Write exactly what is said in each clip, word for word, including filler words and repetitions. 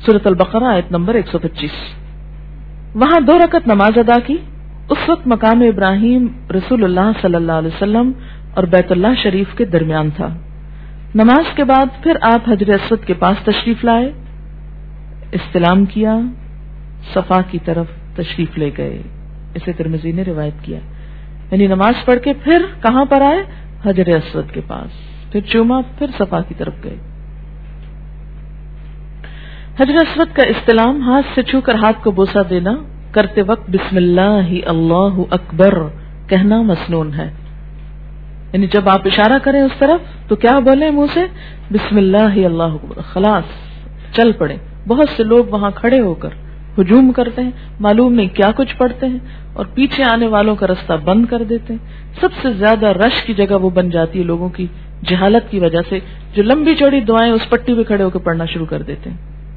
سورۃ البقرہ آیت نمبر ایک سو پچیس. وہاں دو رکعت نماز ادا کی. اس وقت مقام ابراہیم رسول اللہ صلی اللہ علیہ وسلم اور بیت اللہ شریف کے درمیان تھا. نماز کے بعد پھر آپ حجر اسود کے پاس تشریف لائے, استلام کیا, صفا کی طرف تشریف لے گئے. اسے ترمذی نے روایت کیا. یعنی نماز پڑھ کے پھر کہاں پر آئے؟ حجر اسود کے پاس, پھر چوما, پھر صفا کی طرف گئے. حجر اسود کا استلام ہاتھ سے چھو کر ہاتھ کو بوسہ دینا, کرتے وقت بسم اللہ اللہ اکبر کہنا مسنون ہے. یعنی جب آپ اشارہ کریں اس طرف تو کیا بولیں منہ سے؟ بسم اللہ اللہ اکبر. خلاص چل پڑے. بہت سے لوگ وہاں کھڑے ہو کر ہجوم کرتے ہیں, معلوم نہیں کیا کچھ پڑھتے ہیں, اور پیچھے آنے والوں کا رستہ بند کر دیتے ہیں. سب سے زیادہ رش کی جگہ وہ بن جاتی ہے لوگوں کی جہالت کی وجہ سے, جو لمبی چوڑی دعائیں اس پٹی پہ کھڑے ہو کے پڑھنا شروع کر دیتے ہیں,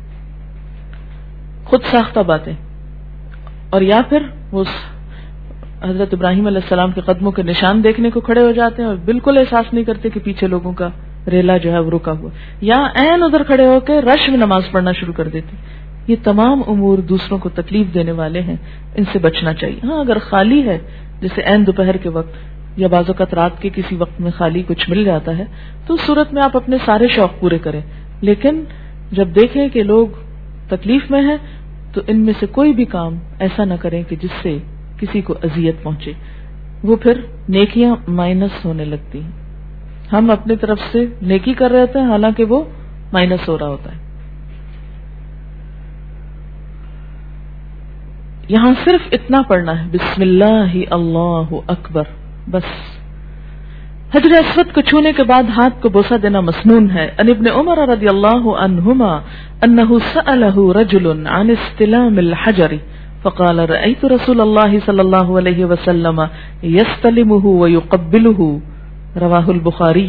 خود ساختہ باتیں. اور یا پھر وہ حضرت ابراہیم علیہ السلام کے قدموں کے نشان دیکھنے کو کھڑے ہو جاتے ہیں اور بالکل احساس نہیں کرتے کہ پیچھے لوگوں کا ریلا جو ہے وہ رکا ہوا, یا عین ادھر کھڑے ہو کے رش میں نماز پڑھنا شروع کر دیتے. یہ تمام امور دوسروں کو تکلیف دینے والے ہیں, ان سے بچنا چاہیے. ہاں اگر خالی ہے, جیسے عین دوپہر کے وقت یا بعض اوقات رات کے کسی وقت میں خالی کچھ مل جاتا ہے, تو اس صورت میں آپ اپنے سارے شوق پورے کریں. لیکن جب دیکھیں کہ لوگ تکلیف میں ہیں تو ان میں سے کوئی بھی کام ایسا نہ کریں کہ جس سے کسی کو اذیت پہنچے. وہ پھر نیکیاں مائنس ہونے لگتی ہیں. ہم اپنی طرف سے نیکی کر رہے ہوتے ہیں, حالانکہ وہ مائنس ہو رہا ہوتا ہے. یہاں صرف اتنا پڑھنا ہے, بسم اللہ اللہ اکبر, بس. حجر اسود کو چھونے کے بعد ہاتھ کو بوسہ دینا مسنون ہے. ان ابن عمر رضی اللہ عنہما انہ سألہ رجل عن استلام الحجر فقال رأيت رسول اللہ صلی اللہ علیہ وسلم يستلمه ويقبله رواہ البخاری.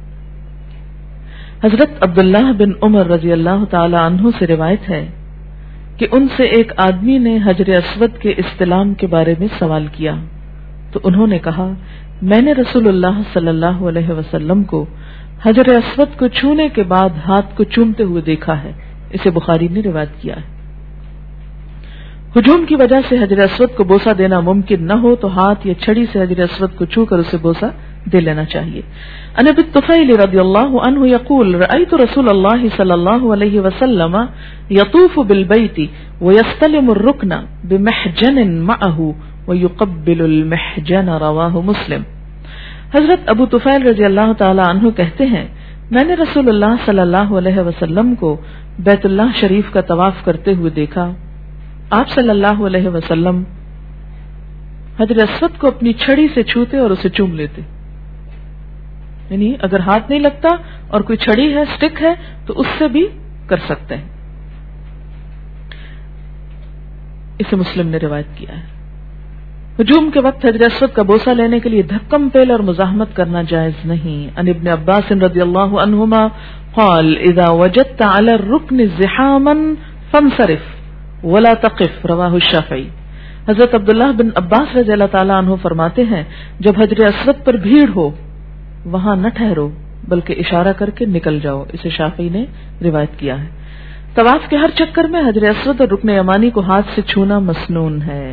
حضرت عبداللہ بن عمر رضی اللہ تعالی عنہ سے روایت ہے کہ ان سے ایک آدمی نے حجر اسود کے استلام کے بارے میں سوال کیا, تو انہوں نے کہا میں نے رسول اللہ صلی اللہ علیہ وسلم کو حجر اسود کو چھونے کے بعد ہاتھ کو چومتے ہوئے دیکھا ہے. اسے بخاری نے روایت کیا ہے. ہجوم کی وجہ سے حجر اسود کو بوسہ دینا ممکن نہ ہو تو ہاتھ یا چھڑی سے حجر اسود کو چھو کر اسے بوسہ دے لینا چاہیے. ان ابی الطفیل رضی اللہ عنہ یقول رأیت رسول اللہ صلی اللہ علیہ وسلم یطوف بالبیت ویستلم الرکن بمحجن معه ویقبل المحجن رواہ مسلم. حضرت ابو طفیل رضی اللہ تعالی عنہ کہتے ہیں میں نے رسول اللہ صلی اللہ علیہ وسلم کو بیت اللہ شریف کا طواف کرتے ہوئے دیکھا. آپ صلی اللہ علیہ وسلم حجر اسود کو اپنی چھڑی سے چھوتے اور اسے چوم لیتے. یعنی اگر ہاتھ نہیں لگتا اور کوئی چھڑی ہے, سٹک ہے, تو اس سے بھی کر سکتے ہیں. اسے مسلم نے روایت کیا ہے. ہجوم کے وقت حجر اسود کا بوسہ لینے کے لیے دھکم پیل اور مزاحمت کرنا جائز نہیں. ان ابن عباس رضی اللہ عنہما قال اذا وجدت على الركن زحاما فانصرف ولا تقف رواہ الشافعی. حضرت عبداللہ بن عباس رضی اللہ تعالیٰ عنہ فرماتے ہیں جب حجر اسود پر بھیڑ ہو وہاں نہ ٹھہرو بلکہ اشارہ کر کے نکل جاؤ. اسے شافعی نے روایت کیا ہے. طواف کے ہر چکر میں حجر اسود اور رکن یمانی کو ہاتھ سے چھونا مسنون ہے.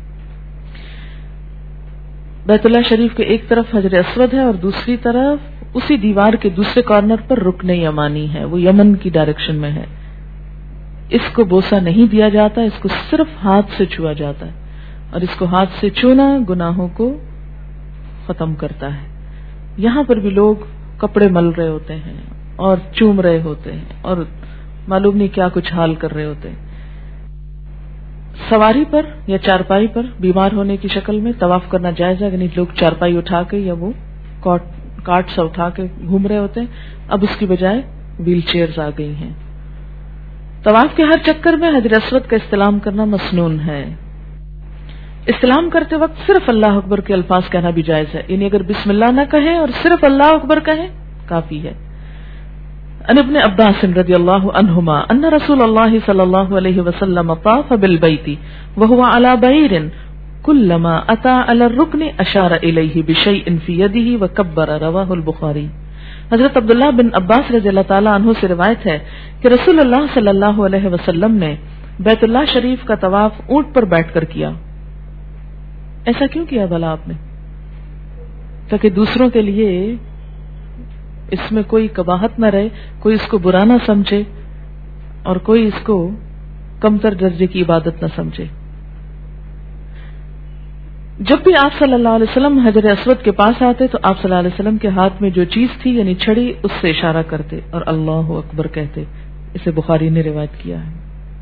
بیت اللہ شریف کے ایک طرف حجر اسود ہے اور دوسری طرف اسی دیوار کے دوسرے کارنر پر رکن یمانی ہے, وہ یمن کی ڈائریکشن میں ہے. اس کو بوسہ نہیں دیا جاتا, اس کو صرف ہاتھ سے چھوا جاتا ہے, اور اس کو ہاتھ سے چھونا گناہوں کو ختم کرتا ہے. یہاں پر بھی لوگ کپڑے مل رہے ہوتے ہیں اور چوم رہے ہوتے ہیں اور معلوم نہیں کیا کچھ حال کر رہے ہوتے ہیں. سواری پر یا چارپائی پر بیمار ہونے کی شکل میں طواف کرنا جائز ہے. یعنی لوگ چارپائی اٹھا کے یا وہ کارٹ سا اٹھا کے گھوم رہے ہوتے ہیں, اب اس کی بجائے ویل چیئرز آ گئی ہیں. طواف کے ہر چکر میں حجر اسود کا استلام کرنا مسنون ہے. استلام کرتے وقت صرف اللہ اکبر کے الفاظ کہنا بھی جائز ہے. یعنی اگر بسم اللہ نہ کہیں اور صرف اللہ اکبر کہیں کافی ہے. ان ابن عباس رضی اللہ عنہما ان رسول اللہ صلی اللہ علیہ وسلم طاف بالبیت وهو على بعیر كلما اتى على الركن اشار الیہ بشیء فی یده وکبر رواہ البخاری. حضرت عبداللہ بن عباس رضی اللہ تعالیٰ عنہ سے روایت ہے کہ رسول اللہ صلی اللہ علیہ وسلم نے بیت اللہ شریف کا طواف اونٹ پر بیٹھ کر کیا. ایسا کیوں کیا بھلا آپ نے؟ تاکہ دوسروں کے لیے اس میں کوئی قباحت نہ رہے، کوئی اس کو برا نہ سمجھے اور کوئی اس کو کمتر درجے کی عبادت نہ سمجھے. جب بھی آپ صلی اللہ علیہ وسلم حجر اسود کے پاس آتے تو آپ صلی اللہ علیہ وسلم کے ہاتھ میں جو چیز تھی یعنی چھڑی، اس سے اشارہ کرتے اور اللہ اکبر کہتے. اسے بخاری نے روایت کیا ہے.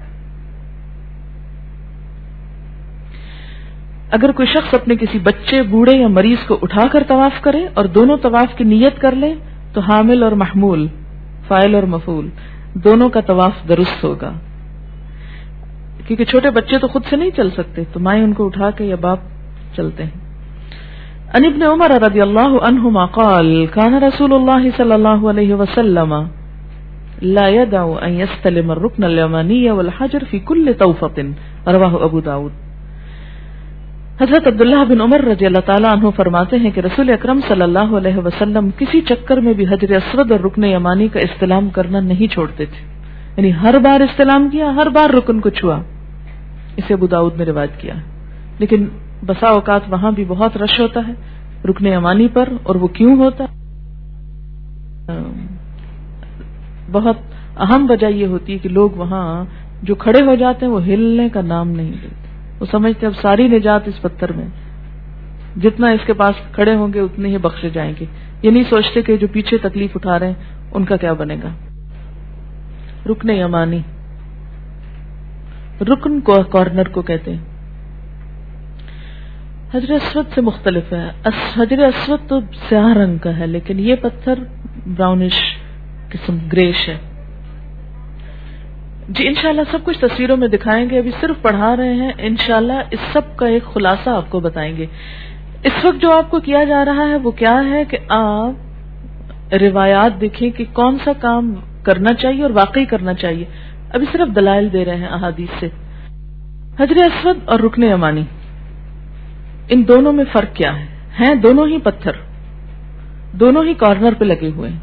اگر کوئی شخص اپنے کسی بچے، بوڑھے یا مریض کو اٹھا کر طواف کرے اور دونوں طواف کی نیت کر لے تو حامل اور محمول، فاعل اور مفعول دونوں کا طواف درست ہوگا. کیونکہ چھوٹے بچے تو خود سے نہیں چل سکتے، تو مائیں ان کو اٹھا کے یا باپ چلتے ہیں. عن ابن عمر رضی اللہ عنہما قال کان رسول اللہ صلی اللہ علیہ وسلم لا يدع ان يستلم الركن اليماني والحجر في كل طوفة رواہ ابو داود. حضرت عبداللہ بن عمر رضی اللہ تعالیٰ عنہ فرماتے ہیں کہ رسول اکرم صلی اللہ علیہ وسلم کسی چکر میں بھی حجر اسود اور رکن یمانی کا استلام کرنا نہیں چھوڑتے تھے، یعنی ہر بار استلام کیا، ہر بار رکن کو چھوا. اسے ابو داؤد نے روایت کیا. لیکن بسا اوقات وہاں بھی بہت رش ہوتا ہے رکن یمانی پر، اور وہ کیوں ہوتا ہے؟ بہت اہم وجہ یہ ہوتی ہے کہ لوگ وہاں جو کھڑے ہو جاتے ہیں وہ ہلنے کا نام نہیں لیتے. وہ سمجھتے اب ساری نجات اس پتھر میں، جتنا اس کے پاس کھڑے ہوں گے اتنے ہی بخشے جائیں گے. یہ نہیں سوچتے کہ جو پیچھے تکلیف اٹھا رہے ہیں ان کا کیا بنے گا. رکن یمانی، رکن کو کارنر کو کہتے ہیں. حجر اسود سے مختلف ہے. حجر اسود تو سیاہ رنگ کا ہے، لیکن یہ پتھر براؤنش قسم، گریش ہے. جی انشاءاللہ سب کچھ تصویروں میں دکھائیں گے، ابھی صرف پڑھا رہے ہیں. انشاءاللہ اس سب کا ایک خلاصہ آپ کو بتائیں گے. اس وقت جو آپ کو کیا جا رہا ہے وہ کیا ہے کہ آپ روایات دیکھیں کہ کون سا کام کرنا چاہیے اور واقعی کرنا چاہیے. ابھی صرف دلائل دے رہے ہیں احادیث سے. حجر اسود اور رکن یمانی، ان دونوں میں فرق کیا ہے؟ ہیں دونوں ہی پتھر، دونوں ہی کارنر پہ لگے ہوئے ہیں.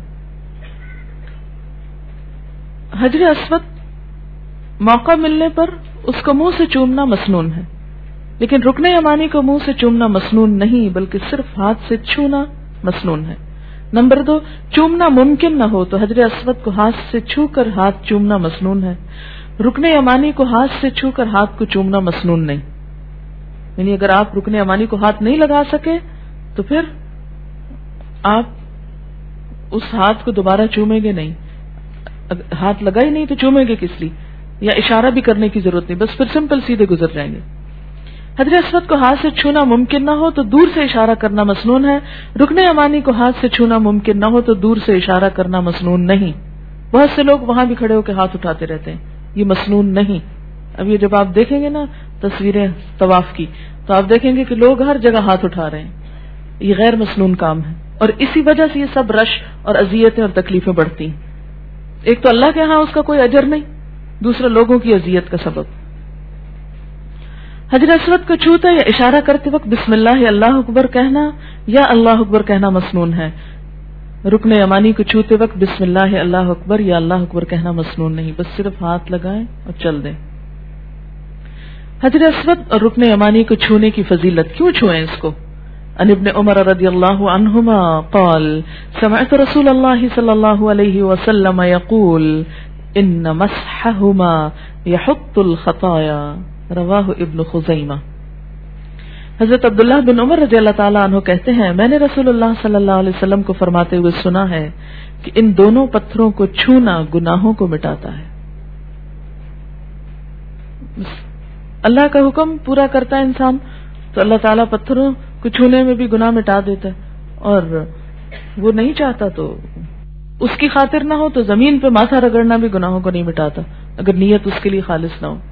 حجر اسود موقع ملنے پر اس کو منہ سے چومنا مسنون ہے، لیکن رکن یمانی کو منہ سے چومنا مسنون نہیں بلکہ صرف ہاتھ سے چھونا مسنون ہے. نمبر دو، چومنا ممکن نہ ہو تو حجر اسود کو ہاتھ سے چھو کر ہاتھ چومنا مسنون ہے. رکن یمانی کو ہاتھ سے چھو کر ہاتھ کو چومنا مسنون نہیں. یعنی اگر آپ رکن یمانی کو ہاتھ نہیں لگا سکے تو پھر آپ اس ہاتھ کو دوبارہ چومیں گے نہیں. ہاتھ لگا ہی نہیں تو چومیں گے کس لیے؟ یا اشارہ بھی کرنے کی ضرورت نہیں، بس پھر سمپل سیدھے گزر جائیں گے. حجر اسود کو ہاتھ سے چھونا ممکن نہ ہو تو دور سے اشارہ کرنا مسنون ہے. رکن یمانی کو ہاتھ سے چھونا ممکن نہ ہو تو دور سے اشارہ کرنا مسنون نہیں. بہت سے لوگ وہاں بھی کھڑے ہو کے ہاتھ اٹھاتے رہتے ہیں، یہ مسنون نہیں. اب یہ جب آپ دیکھیں گے نا تصویریں طواف کی تو آپ دیکھیں گے کہ لوگ ہر جگہ ہاتھ اٹھا رہے ہیں. یہ غیر مسنون کام ہے، اور اسی وجہ سے یہ سب رش اور اذیتیں اور تکلیفیں بڑھتی ہیں. ایک تو اللہ کے ہاں اس کا کوئی اجر نہیں، دوسرا لوگوں کی اذیت کا سبب. حجر اسود کو چھوتے یا اشارہ کرتے وقت بسم اللہ اللہ اکبر کہنا یا اللہ اکبر کہنا مسنون ہے. رکن یمانی کو چھوتے وقت بسم اللہ اللہ اکبر یا اللہ اکبر کہنا مسنون نہیں، بس صرف ہاتھ لگائیں اور چل دیں. حجر اسود اور رکن یمانی کو چھونے کی فضیلت، کیوں چھوئیں اس کو؟ عن ابن عمر رضی اللہ عنہما قال سمعت رسول اللہ صلی اللہ علیہ وسلم یقول ان مسحہما یحط الخطایا رواہ ابن خزیمہ. حضرت عبداللہ بن عمر رضی اللہ تعالیٰ عنہ کہتے ہیں میں نے رسول اللہ صلی اللہ علیہ وسلم کو فرماتے ہوئے سنا ہے کہ ان دونوں پتھروں کو چھونا گناہوں کو مٹاتا ہے. اللہ کا حکم پورا کرتا ہے انسان تو اللہ تعالیٰ پتھروں کو چھونے میں بھی گناہ مٹا دیتا ہے، اور وہ نہیں چاہتا تو اس کی خاطر نہ ہو تو زمین پہ ماتھا رگڑنا بھی گناہوں کو نہیں مٹاتا اگر نیت اس کے لیے خالص نہ ہو.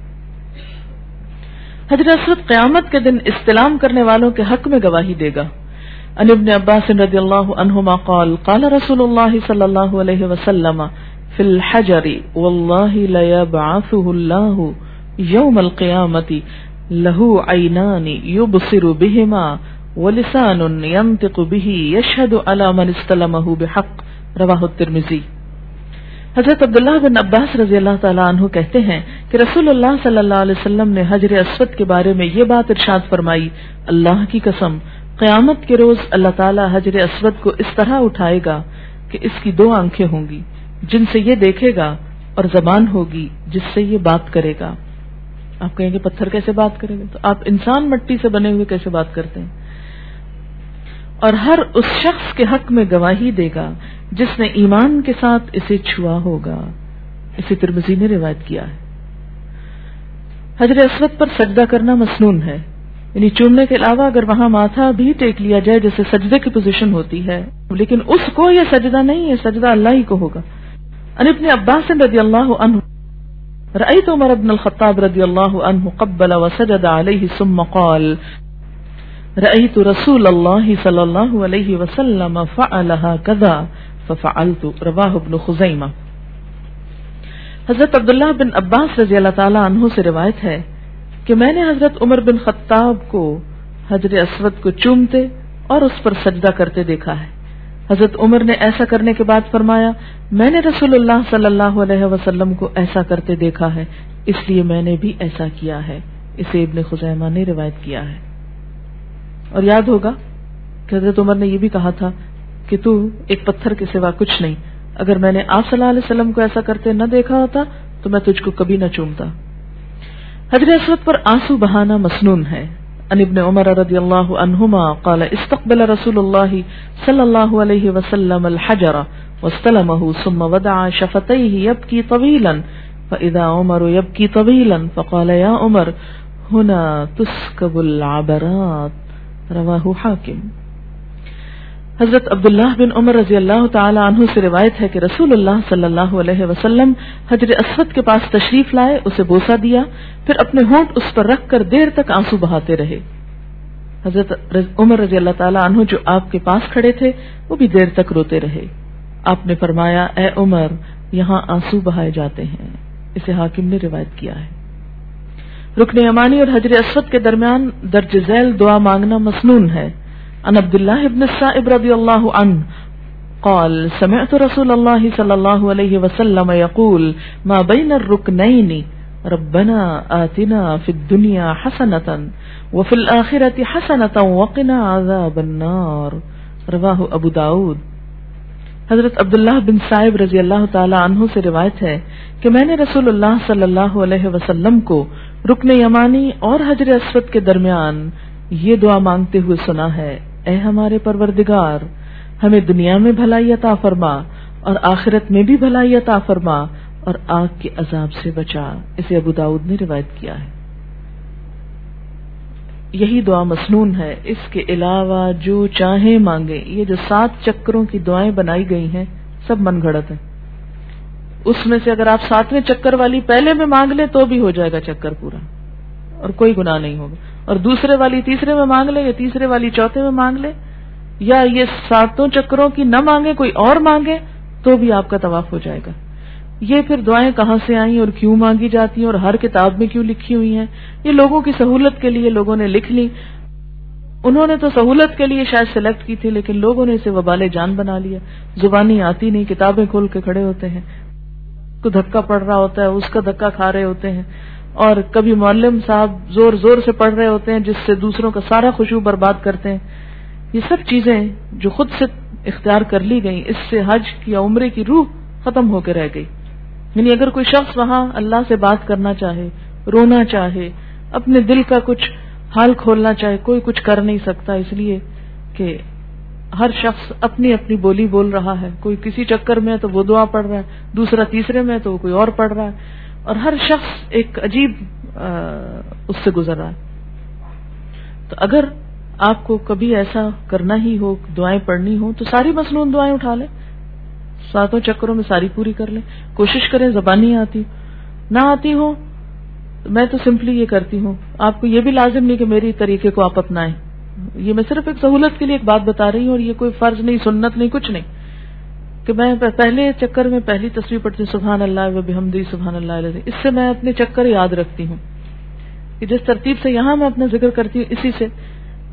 حجر اسود قیامت کے دن استلام کرنے والوں کے حق میں گواہی دے گا. عن ابن عباس رضی اللہ عنہما قال قال رسول اللہ صلی اللہ علیہ وسلم فی الحجر واللہ لیبعثه اللہ یوم القیامت لہ عینان یبصر بہما وَلِسَانٌ يَنطِقُ بِهِ يَشْهَدُ عَلَى مَنِ اسْتَلَمَهُ بِحَقٍّ رواہ الترمذی۔ حضرت عبداللہ بن عباس رضی اللہ تعالیٰ عنہ کہتے ہیں کہ رسول اللہ صلی اللہ علیہ وسلم نے حجر اسود کے بارے میں یہ بات ارشاد فرمائی، اللہ کی قسم قیامت کے روز اللہ تعالیٰ حجر اسود کو اس طرح اٹھائے گا کہ اس کی دو آنکھیں ہوں گی جن سے یہ دیکھے گا، اور زبان ہوگی جس سے یہ بات کرے گا۔ آپ کہیں گے پتھر کیسے بات کرے گا؟ تو آپ انسان مٹی سے بنے ہوئے کیسے بات کرتے ہیں؟ اور ہر اس شخص کے حق میں گواہی دے گا جس نے ایمان کے ساتھ اسے چھوا ہوگا۔ اسے ترمذی نے روایت کیا ہے۔ حجر اسود پر سجدہ کرنا مسنون ہے، یعنی چومنے کے علاوہ اگر وہاں ماتھا بھی ٹیک لیا جائے جیسے سجدے کی پوزیشن ہوتی ہے، لیکن اس کو یہ سجدہ نہیں ہے، سجدہ اللہ ہی کو ہوگا۔ ان ابن عباس رضی اللہ عنہ رأيت عمر بن الخطاب رضی اللہ عنہ قبل وسجد علیہ ثم قال رأيت رسول اللہ صلی اللہ علیہ وسلم فعلها كذا ففعلت رواہ ابن خزیمہ۔ حضرت عبداللہ بن عباس رضی اللہ تعالیٰ عنہ سے روایت ہے کہ میں نے حضرت عمر بن خطاب کو حجر اسود کو چومتے اور اس پر سجدہ کرتے دیکھا ہے۔ حضرت عمر نے ایسا کرنے کے بعد فرمایا، میں نے رسول اللہ صلی اللہ علیہ وسلم کو ایسا کرتے دیکھا ہے، اس لیے میں نے بھی ایسا کیا ہے۔ اسے ابن خزیمہ نے روایت کیا ہے۔ اور یاد ہوگا کہ حضرت عمر نے یہ بھی کہا تھا کہ تو ایک پتھر کے سوا کچھ نہیں، اگر میں نے آپ صلی اللہ علیہ وسلم کو ایسا کرتے نہ دیکھا ہوتا تو میں تجھ کو کبھی نہ چومتا۔ حجر اسود پر آنسو بہانا مسنون ہے۔ ان ابن عمر رضی اللہ عنہما قال استقبل رسول اللہ صلی اللہ علیہ وسلم الحجر واستلمه ثم وضع شفتيه يبكي طويلا فاذا عمر يبكي طويلا فقال يا عمر هنا تسكب العبرات رواہ حاکم۔ حضرت عبداللہ بن عمر رضی اللہ تعالی عنہ سے روایت ہے کہ رسول اللہ صلی اللہ علیہ وسلم حجر اسود کے پاس تشریف لائے، اسے بوسہ دیا، پھر اپنے ہونٹ اس پر رکھ کر دیر تک آنسو بہاتے رہے۔ حضرت عمر رضی اللہ تعالی عنہ جو آپ کے پاس کھڑے تھے وہ بھی دیر تک روتے رہے۔ آپ نے فرمایا، اے عمر یہاں آنسو بہائے جاتے ہیں۔ اسے حاکم نے روایت کیا ہے۔ رکن یمانی اور حجر اسود کے درمیان درج ذیل دعا مانگنا مسنون ہے۔ عن عبداللہ ابن السائب رضی اللہ عنہ قال سمعت رسول اللہ صلی اللہ علیہ وسلم یقول ما بین الرکنین ربنا آتنا فی الدنیا حسنۃ وفی الآخرۃ حسنۃ وقنا عذاب النار رواہ ابو داود۔ حضرت عبداللہ بن سائب رضی اللہ تعالی عنہ سے روایت ہے کہ میں نے رسول اللہ صلی اللہ علیہ وسلم کو رکن یمانی اور حجر اسود کے درمیان یہ دعا مانگتے ہوئے سنا ہے، اے ہمارے پروردگار ہمیں دنیا میں بھلائی عطا فرما اور آخرت میں بھی بھلائی عطا فرما اور آگ کے عذاب سے بچا۔ اسے ابو داؤد نے روایت کیا ہے۔ یہی دعا مسنون ہے، اس کے علاوہ جو چاہیں مانگے۔ یہ جو سات چکروں کی دعائیں بنائی گئی ہیں سب من گھڑت ہیں، اس میں سے اگر آپ ساتویں چکر والی پہلے میں مانگ لیں تو بھی ہو جائے گا چکر پورا اور کوئی گناہ نہیں ہوگا، اور دوسرے والی تیسرے میں مانگ لے یا تیسرے والی چوتھے میں مانگ لے، یا یہ ساتوں چکروں کی نہ مانگے کوئی اور مانگے تو بھی آپ کا طواف ہو جائے گا۔ یہ پھر دعائیں کہاں سے آئیں اور کیوں مانگی جاتی ہیں اور ہر کتاب میں کیوں لکھی ہوئی ہیں؟ یہ لوگوں کی سہولت کے لیے لوگوں نے لکھ لی، انہوں نے تو سہولت کے لیے شاید سلیکٹ کی تھی، لیکن لوگوں نے اسے وبال جان بنا لیا۔ زبانی آتی نہیں، کتابیں کھول کے کھڑے ہوتے ہیں، کو دھکا پڑ رہا ہوتا ہے، اس کا دھکا کھا رہے ہوتے ہیں، اور کبھی معلم صاحب زور زور سے پڑھ رہے ہوتے ہیں جس سے دوسروں کا سارا خشوع برباد کرتے ہیں۔ یہ سب چیزیں جو خود سے اختیار کر لی گئیں، اس سے حج یا عمرے کی روح ختم ہو کے رہ گئی۔ یعنی اگر کوئی شخص وہاں اللہ سے بات کرنا چاہے، رونا چاہے، اپنے دل کا کچھ حال کھولنا چاہے، کوئی کچھ کر نہیں سکتا، اس لیے کہ ہر شخص اپنی اپنی بولی بول رہا ہے۔ کوئی کسی چکر میں ہے تو وہ دعا پڑھ رہا ہے، دوسرا تیسرے میں ہے تو وہ کوئی اور پڑھ رہا ہے، اور ہر شخص ایک عجیب اس سے گزر رہا ہے۔ تو اگر آپ کو کبھی ایسا کرنا ہی ہو، دعائیں پڑھنی ہو، تو ساری مسنون دعائیں اٹھا لیں، ساتوں چکروں میں ساری پوری کر لیں، کوشش کریں زبانی آتی نہ آتی ہو۔ میں تو سمپلی یہ کرتی ہوں، آپ کو یہ بھی لازم نہیں کہ میری طریقے کو آپ اپنائیں، یہ میں صرف ایک سہولت کے لیے ایک بات بتا رہی ہوں، اور یہ کوئی فرض نہیں، سنت نہیں، کچھ نہیں کہ میں پہلے چکر میں پہلی تسبیح پڑھتی ہوں سبحان اللہ و بحمدہ سبحان اللہ العظیم، اس سے میں اپنے چکر یاد رکھتی ہوں کہ جس ترتیب سے یہاں میں اپنا ذکر کرتی ہوں اسی سے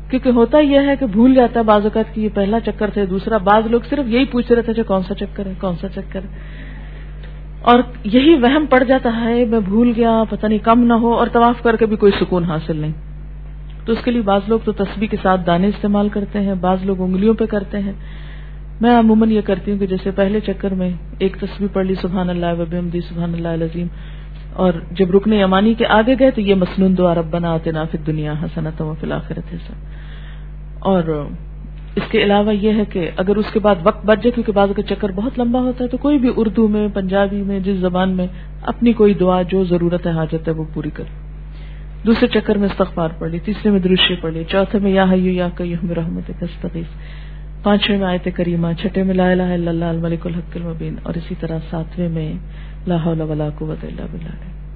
کیونکہ ہوتا یہ ہے کہ بھول جاتا ہے بعض اوقات کہ یہ پہلا چکر تھا دوسرا. بعض لوگ صرف یہی پوچھ رہے تھے کون سا چکر ہے کون سا چکر ہے, اور یہی وہم پڑ جاتا ہے میں بھول گیا پتہ نہیں کم نہ ہو, اور طواف کر کے بھی کوئی سکون حاصل نہیں. تو اس کے لیے بعض لوگ تو تسبیح کے ساتھ دانے استعمال کرتے ہیں, بعض لوگ انگلیوں پہ کرتے ہیں. میں عموماً یہ کرتی ہوں کہ جیسے پہلے چکر میں ایک تسبیح پڑھ لی سبحان اللہ و بحمدہ سبحان اللہ العظیم, اور جب رکن یمانی کے آگے گئے تو یہ مسنون دعا ربنا آتنا فی الدنیا حسنۃ وفی الآخرۃ حسنۃ. اور اس کے علاوہ یہ ہے کہ اگر اس کے بعد وقت بچ جائے, کیونکہ بعض کا چکر بہت لمبا ہوتا ہے, تو کوئی بھی اردو میں پنجابی میں جس زبان میں اپنی کوئی دعا جو ضرورت ہے حاجت ہے وہ پوری کر. دوسرے چکر میں استغفار پڑھ لی, تیسرے میں درود شریف پڑھ لی, چوتھے میں یا حی یا قیوم برحمتک استغیث, پانچویں میں آیت کریمہ, چھٹے میں لا الہ الا اللہ الملک الحق المبین, اور اسی طرح ساتویں میں لا حول ولا قوت الا باللہ.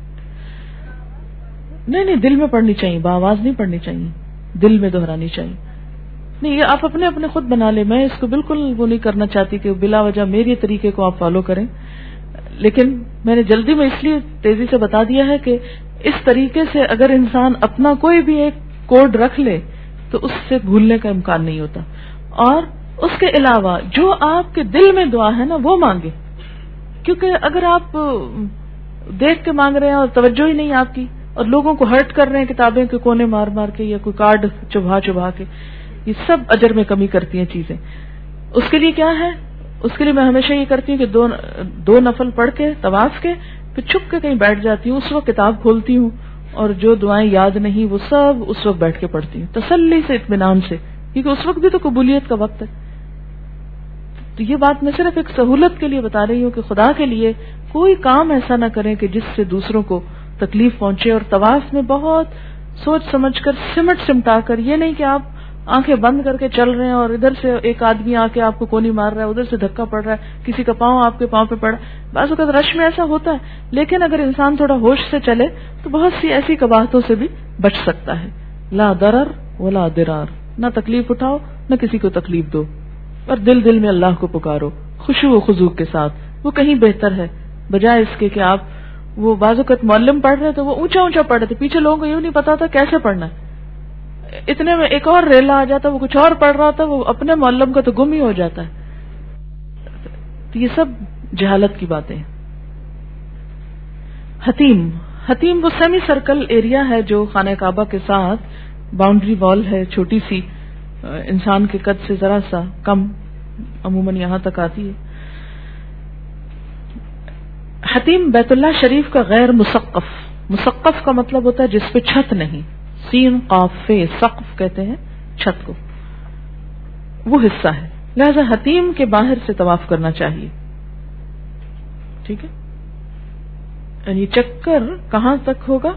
نہیں نہیں دل میں پڑھنی چاہیے, بآواز نہیں پڑھنی چاہیے, دل میں دہرانی چاہیے. نہیں یہ آپ اپنے اپنے خود بنا لیں, میں اس کو بالکل وہ نہیں کرنا چاہتی کہ بلا وجہ میری طریقے کو آپ فالو کریں, لیکن میں نے جلدی میں اس لیے تیزی سے بتا دیا ہے کہ اس طریقے سے اگر انسان اپنا کوئی بھی ایک کوڈ رکھ لے تو اس سے بھولنے کا امکان نہیں ہوتا. اور اس کے علاوہ جو آپ کے دل میں دعا ہے نا وہ مانگے, کیونکہ اگر آپ دیکھ کے مانگ رہے ہیں اور توجہ ہی نہیں آپ کی, اور لوگوں کو ہرٹ کر رہے ہیں کتابیں کے کونے مار مار کے یا کوئی کارڈ چبھا چبھا کے, یہ سب اجر میں کمی کرتی ہیں چیزیں. اس کے لیے کیا ہے, اس کے لیے میں ہمیشہ یہ کرتی ہوں کہ دو دو نفل پڑھ کے طواف کے پھر چھپ کے کہیں بیٹھ جاتی ہوں, اس وقت کتاب کھولتی ہوں اور جو دعائیں یاد نہیں وہ سب اس وقت بیٹھ کے پڑھتی ہوں تسلی سے اطمینان سے, کیونکہ اس وقت بھی تو قبولیت کا وقت ہے. تو یہ بات میں صرف ایک سہولت کے لیے بتا رہی ہوں کہ خدا کے لیے کوئی کام ایسا نہ کریں کہ جس سے دوسروں کو تکلیف پہنچے. اور طواف میں بہت سوچ سمجھ کر سمٹ سمٹا کر, یہ نہیں کہ آپ آنکھیں بند کر کے چل رہے ہیں اور ادھر سے ایک آدمی آ کے آپ کو کونی مار رہا ہے, ادھر سے دھکا پڑ رہا ہے, کسی کا پاؤں آپ کے پاؤں پہ پڑا. بعض اوقات رش میں ایسا ہوتا ہے, لیکن اگر انسان تھوڑا ہوش سے چلے تو بہت سی ایسی قباحتوں سے بھی بچ سکتا ہے. لا ضرر ولا ضرار, نہ تکلیف اٹھاؤ نہ کسی کو تکلیف دو, اور دل دل میں اللہ کو پکارو خشوع و خضوع کے ساتھ. وہ کہیں بہتر ہے بجائے اس کے کہ آپ وہ بعض اوقات معلم پڑھ رہے تو وہ اونچا اونچا پڑھ رہے تھے, پیچھے لوگوں کو یوں نہیں پتا تھا کیسے پڑھنا ہے, اتنے میں ایک اور ریلا آ جاتا, وہ کچھ اور پڑھ رہا تھا, وہ اپنے معلم کا تو گم ہی ہو جاتا ہے. تو یہ سب جہالت کی باتیں. حتیم, حتیم وہ سیمی سرکل ایریا ہے جو خانہ کعبہ کے ساتھ باؤنڈری وال ہے, چھوٹی سی, انسان کے قد سے ذرا سا کم, عموماً یہاں تک آتی ہے. حتیم بیت اللہ شریف کا غیر مسقف, مسقف کا مطلب ہوتا ہے جس پہ چھت نہیں, سین قاف فے سقف کہتے ہیں چھت کو, وہ حصہ ہے. لہذا حتیم کے باہر سے طواف کرنا چاہیے. ٹھیک ہے, یعنی چکر کہاں تک ہوگا,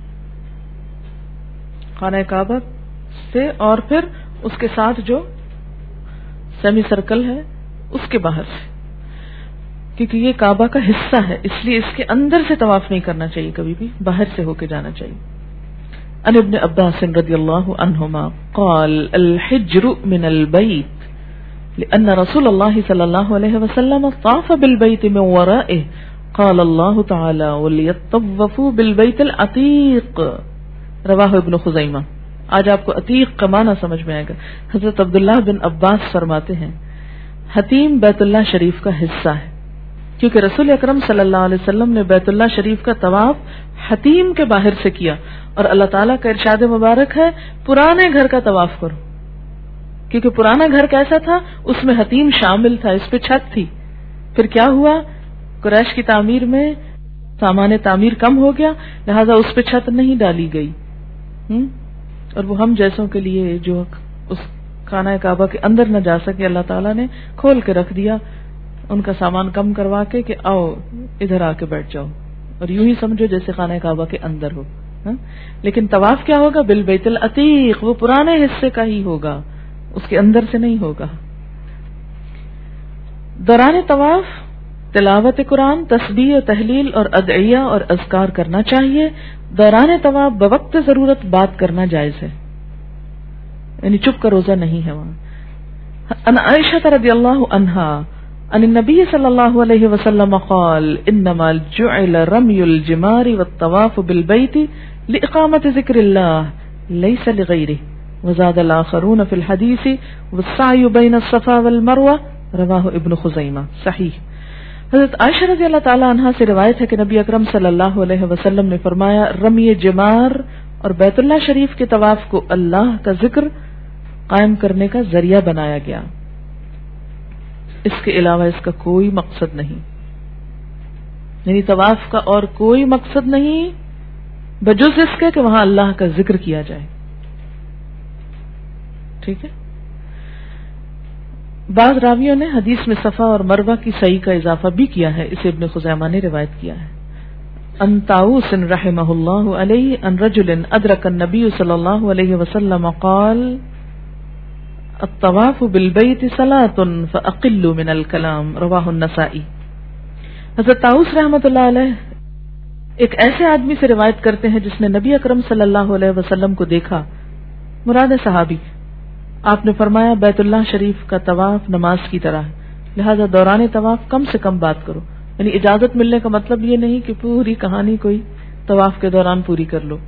خانہ کعبہ سے, اور پھر اس کے ساتھ جو سیمی سرکل ہے اس کے باہر سے, کیونکہ یہ کعبہ کا حصہ ہے اس لیے اس کے اندر سے طواف نہیں کرنا چاہیے, کبھی بھی باہر سے ہو کے جانا چاہیے. عن ابن عباس رضی اللہ عنہما قال الحجر من البيت لأن رسول الله صلى الله عليه وسلم طاف بالبيت من ورائه قال الله تعالى وليطوفوا بالبيت العتيق رواہ ابن خزیمہ. آج آپ کو عتیق کا معنی سمجھ میں آئے گا. حضرت عبداللہ بن عباس فرماتے ہیں حتیم بیت اللہ شریف کا حصہ ہے, کیونکہ رسول اکرم صلی اللہ علیہ وسلم نے بیت اللہ شریف کا طواف حتیم کے باہر سے کیا, اور اللہ تعالیٰ کا ارشاد مبارک ہے پرانے گھر کا طواف کرو, کیونکہ پرانا گھر کیسا تھا, اس میں حتیم شامل تھا, اس پہ چھت تھی. پھر کیا ہوا, قریش کی تعمیر میں سامان تعمیر کم ہو گیا, لہذا اس پہ چھت نہیں ڈالی گئی, اور وہ ہم جیسوں کے لیے جو اس خانہ کعبہ کے اندر نہ جا سکے اللہ تعالیٰ نے کھول کے رکھ دیا, ان کا سامان کم کروا کے کہ آؤ ادھر آ کے بیٹھ جاؤ, اور یوں ہی سمجھو جیسے خانہ کعبہ کے اندر ہو. لیکن طواف کیا ہوگا, بالبیت العتیق, وہ پرانے حصے کا ہی ہوگا, اس کے اندر سے نہیں ہوگا. دوران طواف تلاوت قرآن, تسبیح و تحلیل اور ادعیہ اور اذکار کرنا چاہیے. دوران طواف بوقت ضرورت بات کرنا جائز ہے, یعنی چپ کا روزہ نہیں ہے وہاں. ان عائشہ رضی اللہ عنہا ان النبی صلی اللہ علیہ وسلم قال انما جعل رمی الجمار والطواف بالبیت لإقامت ذکر اللہ لیس لغیرہ. وزاد الآخرون فی الحدیث والسعی بین الصفا والمروہ رواہ ابن خزیمہ صحیح. حضرت عائشہ رضی اللہ تعالی عنہا سے روایت ہے کہ نبی اکرم صلی اللہ علیہ وسلم نے فرمایا رمی جمار اور بیت اللہ شریف کے طواف کو اللہ کا ذکر قائم کرنے کا ذریعہ بنایا گیا، اس کے علاوہ اس کا کوئی مقصد نہیں. یعنی طواف کا اور کوئی مقصد نہیں بجز اس کے کہ وہاں اللہ کا ذکر کیا جائے. ٹھیک ہے. بعض راویوں نے حدیث میں صفا اور مروہ کی صحیح کا اضافہ بھی کیا ہے، اسے ابن خزیمہ نے روایت کیا ہے. ان طاؤوس رحمہ اللہ علیہ ان رجل ادرک النبی صلی اللہ علیہ وسلم قال الطواف بالبیت صلاۃ فاقلوا من الکلام رواہ النسائی. حضرت طاؤوس رحمۃ اللہ علیہ ایک ایسے آدمی سے روایت کرتے ہیں جس نے نبی اکرم صلی اللہ علیہ وسلم کو دیکھا، مراد صحابی. آپ نے فرمایا بیت اللہ شریف کا طواف نماز کی طرح ہے، لہذا دوران طواف کم سے کم بات کرو. یعنی اجازت ملنے کا مطلب یہ نہیں کہ پوری کہانی کوئی طواف کے دوران پوری کر لو.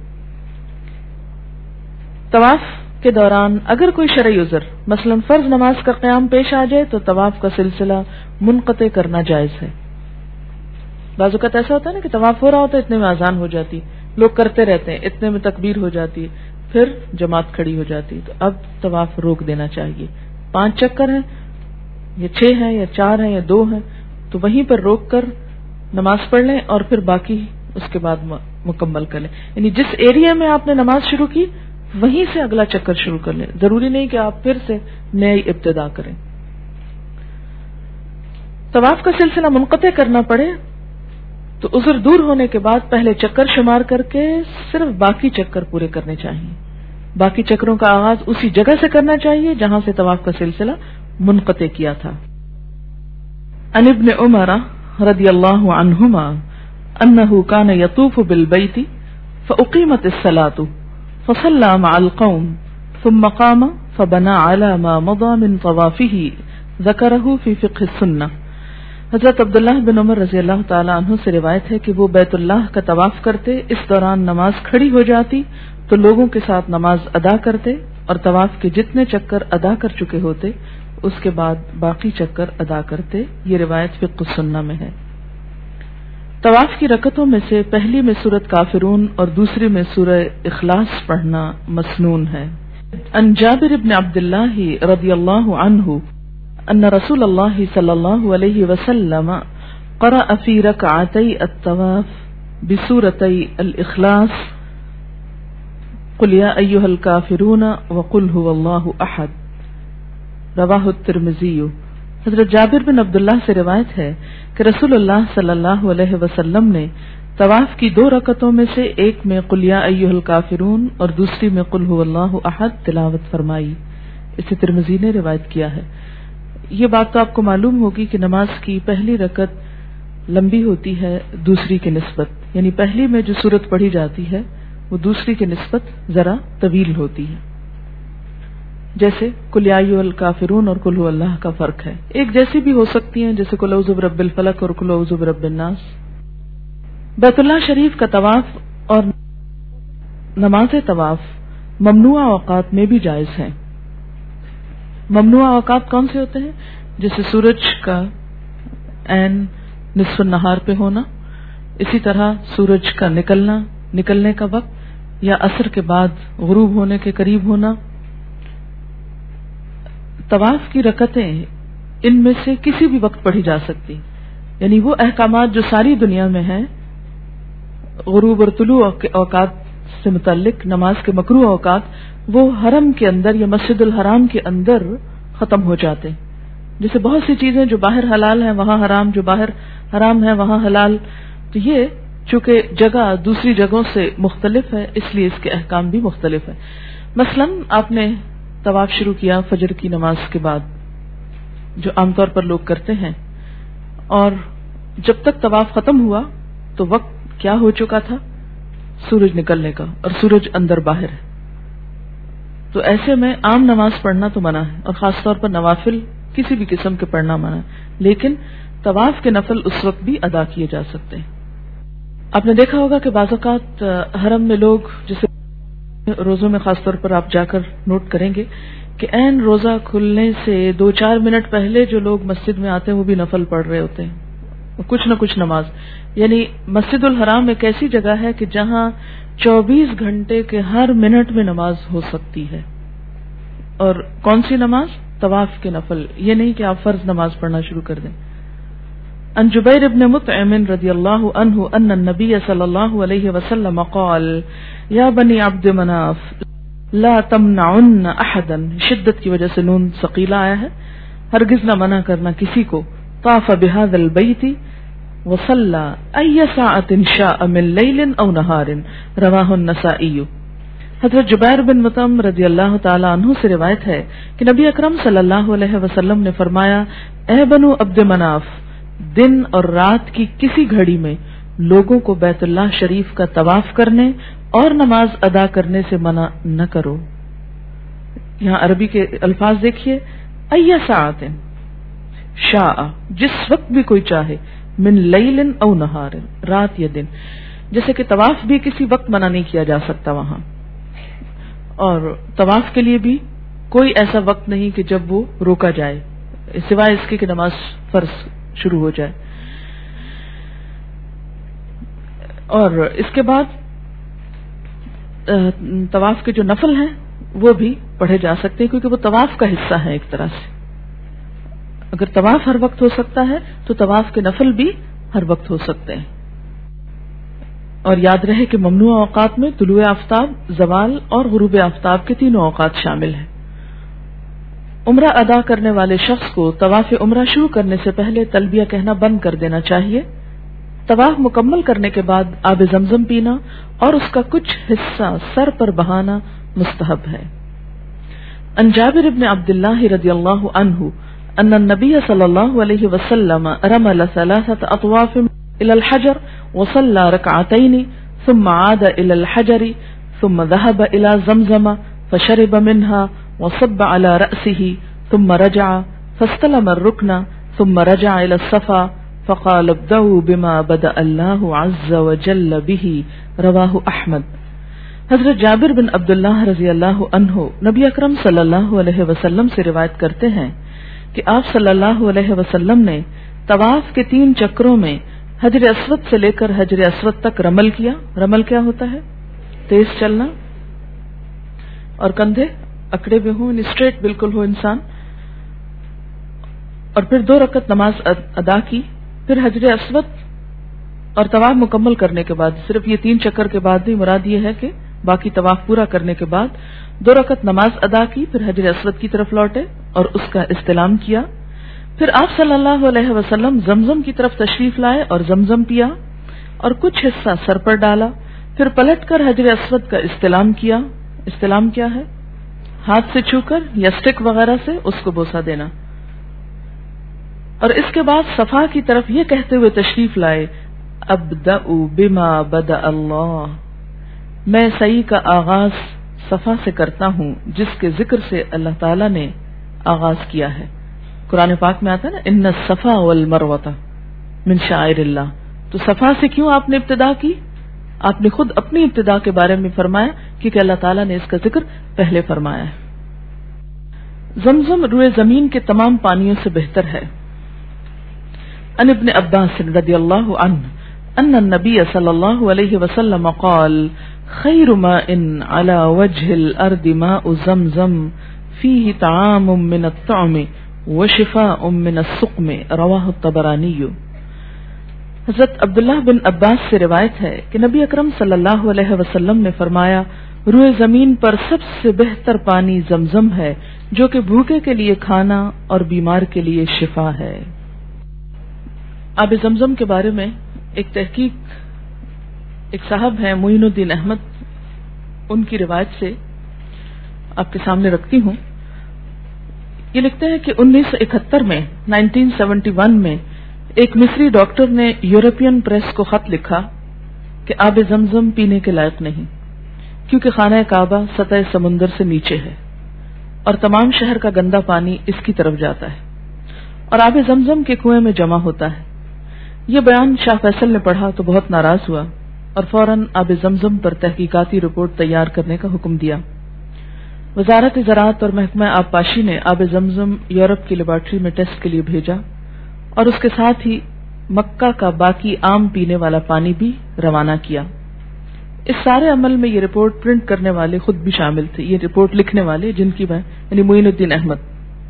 طواف کے دوران اگر کوئی شرعی عذر مثلا فرض نماز کا قیام پیش آ جائے تو طواف کا سلسلہ منقطع کرنا جائز ہے. بعض اوقات ایسا ہوتا ہے نا کہ طواف ہو رہا ہوتا ہے، اتنے میں اذان ہو جاتی، لوگ کرتے رہتے ہیں، اتنے میں تکبیر ہو جاتی ہے، پھر جماعت کھڑی ہو جاتی، تو اب طواف روک دینا چاہیے. پانچ چکر ہیں یا چھ ہیں یا چار ہیں یا دو ہیں تو وہیں پر روک کر نماز پڑھ لیں اور پھر باقی اس کے بعد مکمل کر لیں. یعنی جس ایریا میں آپ نے نماز شروع کی وہیں سے اگلا چکر شروع کر لیں، ضروری نہیں کہ آپ پھر سے نئی ابتدا کریں. طواف کا سلسلہ منقطع کرنا پڑے تو عذر دور ہونے کے بعد پہلے چکر شمار کر کے صرف باقی چکر پورے کرنے چاہیے. باقی چکروں کا آغاز اسی جگہ سے کرنا چاہیے جہاں سے طواف کا سلسلہ منقطع کیا تھا. عن ابن عمر رضی اللہ عنہما انه كان يطوف بالبيت فاقيمت الصلاة فصلى مع القوم ثم قام فبنى على ما مضى من طوافه ذكره في فقه السنة. حضرت عبداللہ بن عمر رضی اللہ تعالی عنہ سے روایت ہے کہ وہ بیت اللہ کا طواف کرتے، اس دوران نماز کھڑی ہو جاتی تو لوگوں کے ساتھ نماز ادا کرتے اور طواف کے جتنے چکر ادا کر چکے ہوتے اس کے بعد باقی چکر ادا کرتے. یہ روایت فقہ السنہ میں ہے. طواف کی رکعتوں میں سے پہلی میں سورۃ کافرون اور دوسری میں سورہ اخلاص پڑھنا مسنون ہے. ان جابر بن عبداللہ رضی اللہ عنہ ان رسول اللہ صلی اللہ علیہ وسلم قرأ فی رکعتي الطواف بسورتي الاخلاص قل یا ایھا الکافرون وقل هو اللہ احد رواہ الترمذی. حضرت جابر بن عبداللہ سے روایت ہے کہ رسول اللہ صلی اللہ علیہ وسلم نے طواف کی دو رکعتوں میں سے ایک میں قل یا ایھا الکافرون اور دوسری میں قل هو اللہ احد تلاوت فرمائی. اسے ترمذی نے روایت کیا ہے. یہ بات تو آپ کو معلوم ہوگی کہ نماز کی پہلی رکعت لمبی ہوتی ہے دوسری کے نسبت، یعنی پہلی میں جو سورت پڑھی جاتی ہے وہ دوسری کے نسبت ذرا طویل ہوتی ہے. جیسے قل یا ایھا الکافرون اور قل هو اللہ کا فرق ہے. ایک جیسی بھی ہو سکتی ہیں جیسے قل اعوذ برب الفلق اور قل اعوذ برب الناس. بیت اللہ شریف کا طواف اور نماز طواف ممنوع اوقات میں بھی جائز ہیں. ممنوع اوقات کون سے ہوتے ہیں؟ جیسے سورج کا عین نصف النہار پہ ہونا، اسی طرح سورج کا نکلنا نکلنے کا وقت یا عصر کے بعد غروب ہونے کے قریب ہونا. طواف کی رکعتیں ان میں سے کسی بھی وقت پڑھی جا سکتی، یعنی وہ احکامات جو ساری دنیا میں ہیں غروب اور طلوع کے اوقات سے متعلق نماز کے مکروہ اوقات وہ حرم کے اندر یا مسجد الحرام کے اندر ختم ہو جاتے ہیں. جیسے بہت سی چیزیں جو باہر حلال ہیں وہاں حرام، جو باہر حرام ہے وہاں حلال. تو یہ چونکہ جگہ دوسری جگہوں سے مختلف ہے اس لیے اس کے احکام بھی مختلف ہیں. مثلا آپ نے طواف شروع کیا فجر کی نماز کے بعد جو عام طور پر لوگ کرتے ہیں، اور جب تک طواف ختم ہوا تو وقت کیا ہو چکا تھا؟ سورج نکلنے کا، اور سورج اندر باہر ہے. تو ایسے میں عام نماز پڑھنا تو منع ہے، اور خاص طور پر نوافل کسی بھی قسم کے پڑھنا منع ہے، لیکن طواف کے نفل اس وقت بھی ادا کیے جا سکتے ہیں. آپ نے دیکھا ہوگا کہ بعض اوقات حرم میں لوگ جیسے روزوں میں خاص طور پر آپ جا کر نوٹ کریں گے کہ عین روزہ کھلنے سے دو چار منٹ پہلے جو لوگ مسجد میں آتے ہیں وہ بھی نفل پڑھ رہے ہوتے ہیں، کچھ نہ کچھ نماز. یعنی مسجد الحرام ایک ایسی جگہ ہے کہ جہاں چوبیس گھنٹے کے ہر منٹ میں نماز ہو سکتی ہے. اور کون سی نماز؟ طواف کے نفل. یہ نہیں کہ آپ فرض نماز پڑھنا شروع کر دیں. عن جبیر بن مطعم رضی اللہ عنہ ان النبی صلی اللہ علیہ وسلم قال یا بنی عبد مناف لا تمنعن احدا، شدت کی وجہ سے نون ثقیلہ آیا ہے، ہرگز نہ منع کرنا کسی کو، طاف بهذا البیت وصلى ای ساعۃ شاء من لیل او نہار، رواہ النسائی. حضرت جبیر بن مطعم رضی اللہ تعالی عنہ سے روایت ہے کہ نبی اکرم صلی اللہ علیہ وسلم نے فرمایا، اے بنو عبد مناف، دن اور رات کی کسی گھڑی میں لوگوں کو بیت اللہ شریف کا طواف کرنے اور نماز ادا کرنے سے منع نہ کرو. یہاں عربی کے الفاظ دیکھیے، ای ساعت شاء، جس وقت بھی کوئی چاہے، من لیل او نہار، رات یا دن. جیسے کہ طواف بھی کسی وقت منع نہیں کیا جا سکتا وہاں، اور طواف کے لیے بھی کوئی ایسا وقت نہیں کہ جب وہ روکا جائے سوائے اس کے کہ نماز فرض شروع ہو جائے. اور اس کے بعد طواف کے جو نفل ہیں وہ بھی پڑھے جا سکتے ہیں، کیونکہ وہ طواف کا حصہ ہے ایک طرح سے. اگر طواف ہر وقت ہو سکتا ہے تو طواف کے نفل بھی ہر وقت ہو سکتے ہیں. اور یاد رہے کہ ممنوع اوقات میں طلوع آفتاب، زوال اور غروب آفتاب کے تینوں اوقات شامل ہیں. عمرہ ادا کرنے والے شخص کو طواف عمرہ شروع کرنے سے پہلے تلبیہ کہنا بند کر دینا چاہیے. طواف مکمل کرنے کے بعد آب زمزم پینا اور اس کا کچھ حصہ سر پر بہانا مستحب ہے. عن جابر بن عبد اللہ رضی اللہ عنہ ان النبی صلی اللہ علیہ وسلم رمل ثلاثة اطواف الى الحجر وصلى ركعتين ثم عاد الى الحجر ثم ذهب الى زمزم فشرب منها وصب على رأسه ثم رجع فاستلم الركن ثم رجع الى الصفا فقال ابدأوا بما بدأ الله عز وجل به، رواہ احمد. حضرت جابر بن عبداللہ رضی اللہ عنہ نبی اکرم صلی اللہ علیہ وسلم سے روایت کرتے ہیں کہ آپ صلی اللہ علیہ وسلم نے طواف کے تین چکروں میں حجر اسود سے لے کر حجر اسود تک رمل کیا. رمل کیا ہوتا ہے؟ تیز چلنا اور کندھے اکڑے ہوئے ہوں، اسٹریٹ بالکل ہو انسان. اور پھر دو رکعت نماز ادا کی. پھر حجر اسود اور طواف مکمل کرنے کے بعد، صرف یہ تین چکر کے بعد بھی مراد یہ ہے کہ باقی طواف پورا کرنے کے بعد دو رکعت نماز ادا کی، پھر حجر اسود کی طرف لوٹے اور اس کا استلام کیا. پھر آپ صلی اللہ علیہ وسلم زمزم کی طرف تشریف لائے اور زمزم پیا اور کچھ حصہ سر پر ڈالا. پھر پلٹ کر حجر اسود کا استلام کیا. استلام کیا ہے؟ ہاتھ سے چھو کر یا سٹک وغیرہ سے اس کو بوسہ دینا. اور اس کے بعد صفا کی طرف یہ کہتے ہوئے تشریف لائے، ابدأ بما بدأ اللہ، میں سعی کا آغاز صفا سے کرتا ہوں جس کے ذکر سے اللہ تعالی نے آغاز کیا ہے. قرآن پاک میں آتا ہے نا، ان الصفا والمروۃ من شعائر اللہ. تو صفا سے کیوں آپ نے ابتدا کی؟ آپ نے خود اپنی ابتدا کے بارے میں فرمایا کیونکہ اللہ تعالیٰ نے اس کا ذکر پہلے فرمایا ہے. زمزم روئے زمین کے تمام پانیوں سے بہتر ہے. عن ابن عباس رضی اللہ عنہ ان النبی صلی اللہ علیہ وسلم قال خیر ماء على وجه الارض ماء زمزم فيه طعام من الطعم وشفاء من السقم، رواہ الطبرانی. حضرت عبداللہ بن عباس سے روایت ہے کہ نبی اکرم صلی اللہ علیہ وسلم نے فرمایا، روئے زمین پر سب سے بہتر پانی زمزم ہے جو کہ بھوکے کے لیے کھانا اور بیمار کے لیے شفا ہے. آب زمزم کے بارے میں ایک تحقیق ایک صاحب ہیں معین الدین احمد، ان کی روایت سے آپ کے سامنے رکھتی ہوں. یہ لکھتے ہیں کہ انیس سو اکہتر میں نائنٹین سیونٹی ون میں ایک مصری ڈاکٹر نے یورپین پریس کو خط لکھا کہ آب زمزم پینے کے لائق نہیں کیونکہ خانہ کعبہ سطح سمندر سے نیچے ہے اور تمام شہر کا گندا پانی اس کی طرف جاتا ہے اور آب زمزم کے کنویں میں جمع ہوتا ہے. یہ بیان شاہ فیصل نے پڑھا تو بہت ناراض ہوا اور فوراً آب زمزم پر تحقیقاتی رپورٹ تیار کرنے کا حکم دیا۔ وزارت زراعت اور محکمہ آبپاشی نے آب زمزم یورپ کی لیبارٹری میں ٹیسٹ کے لیے بھیجا اور اس کے ساتھ ہی مکہ کا باقی عام پینے والا پانی بھی روانہ کیا۔ اس سارے عمل میں یہ رپورٹ پرنٹ کرنے والے خود بھی شامل تھے، یہ رپورٹ لکھنے والے جن کی میں یعنی معین الدین احمد۔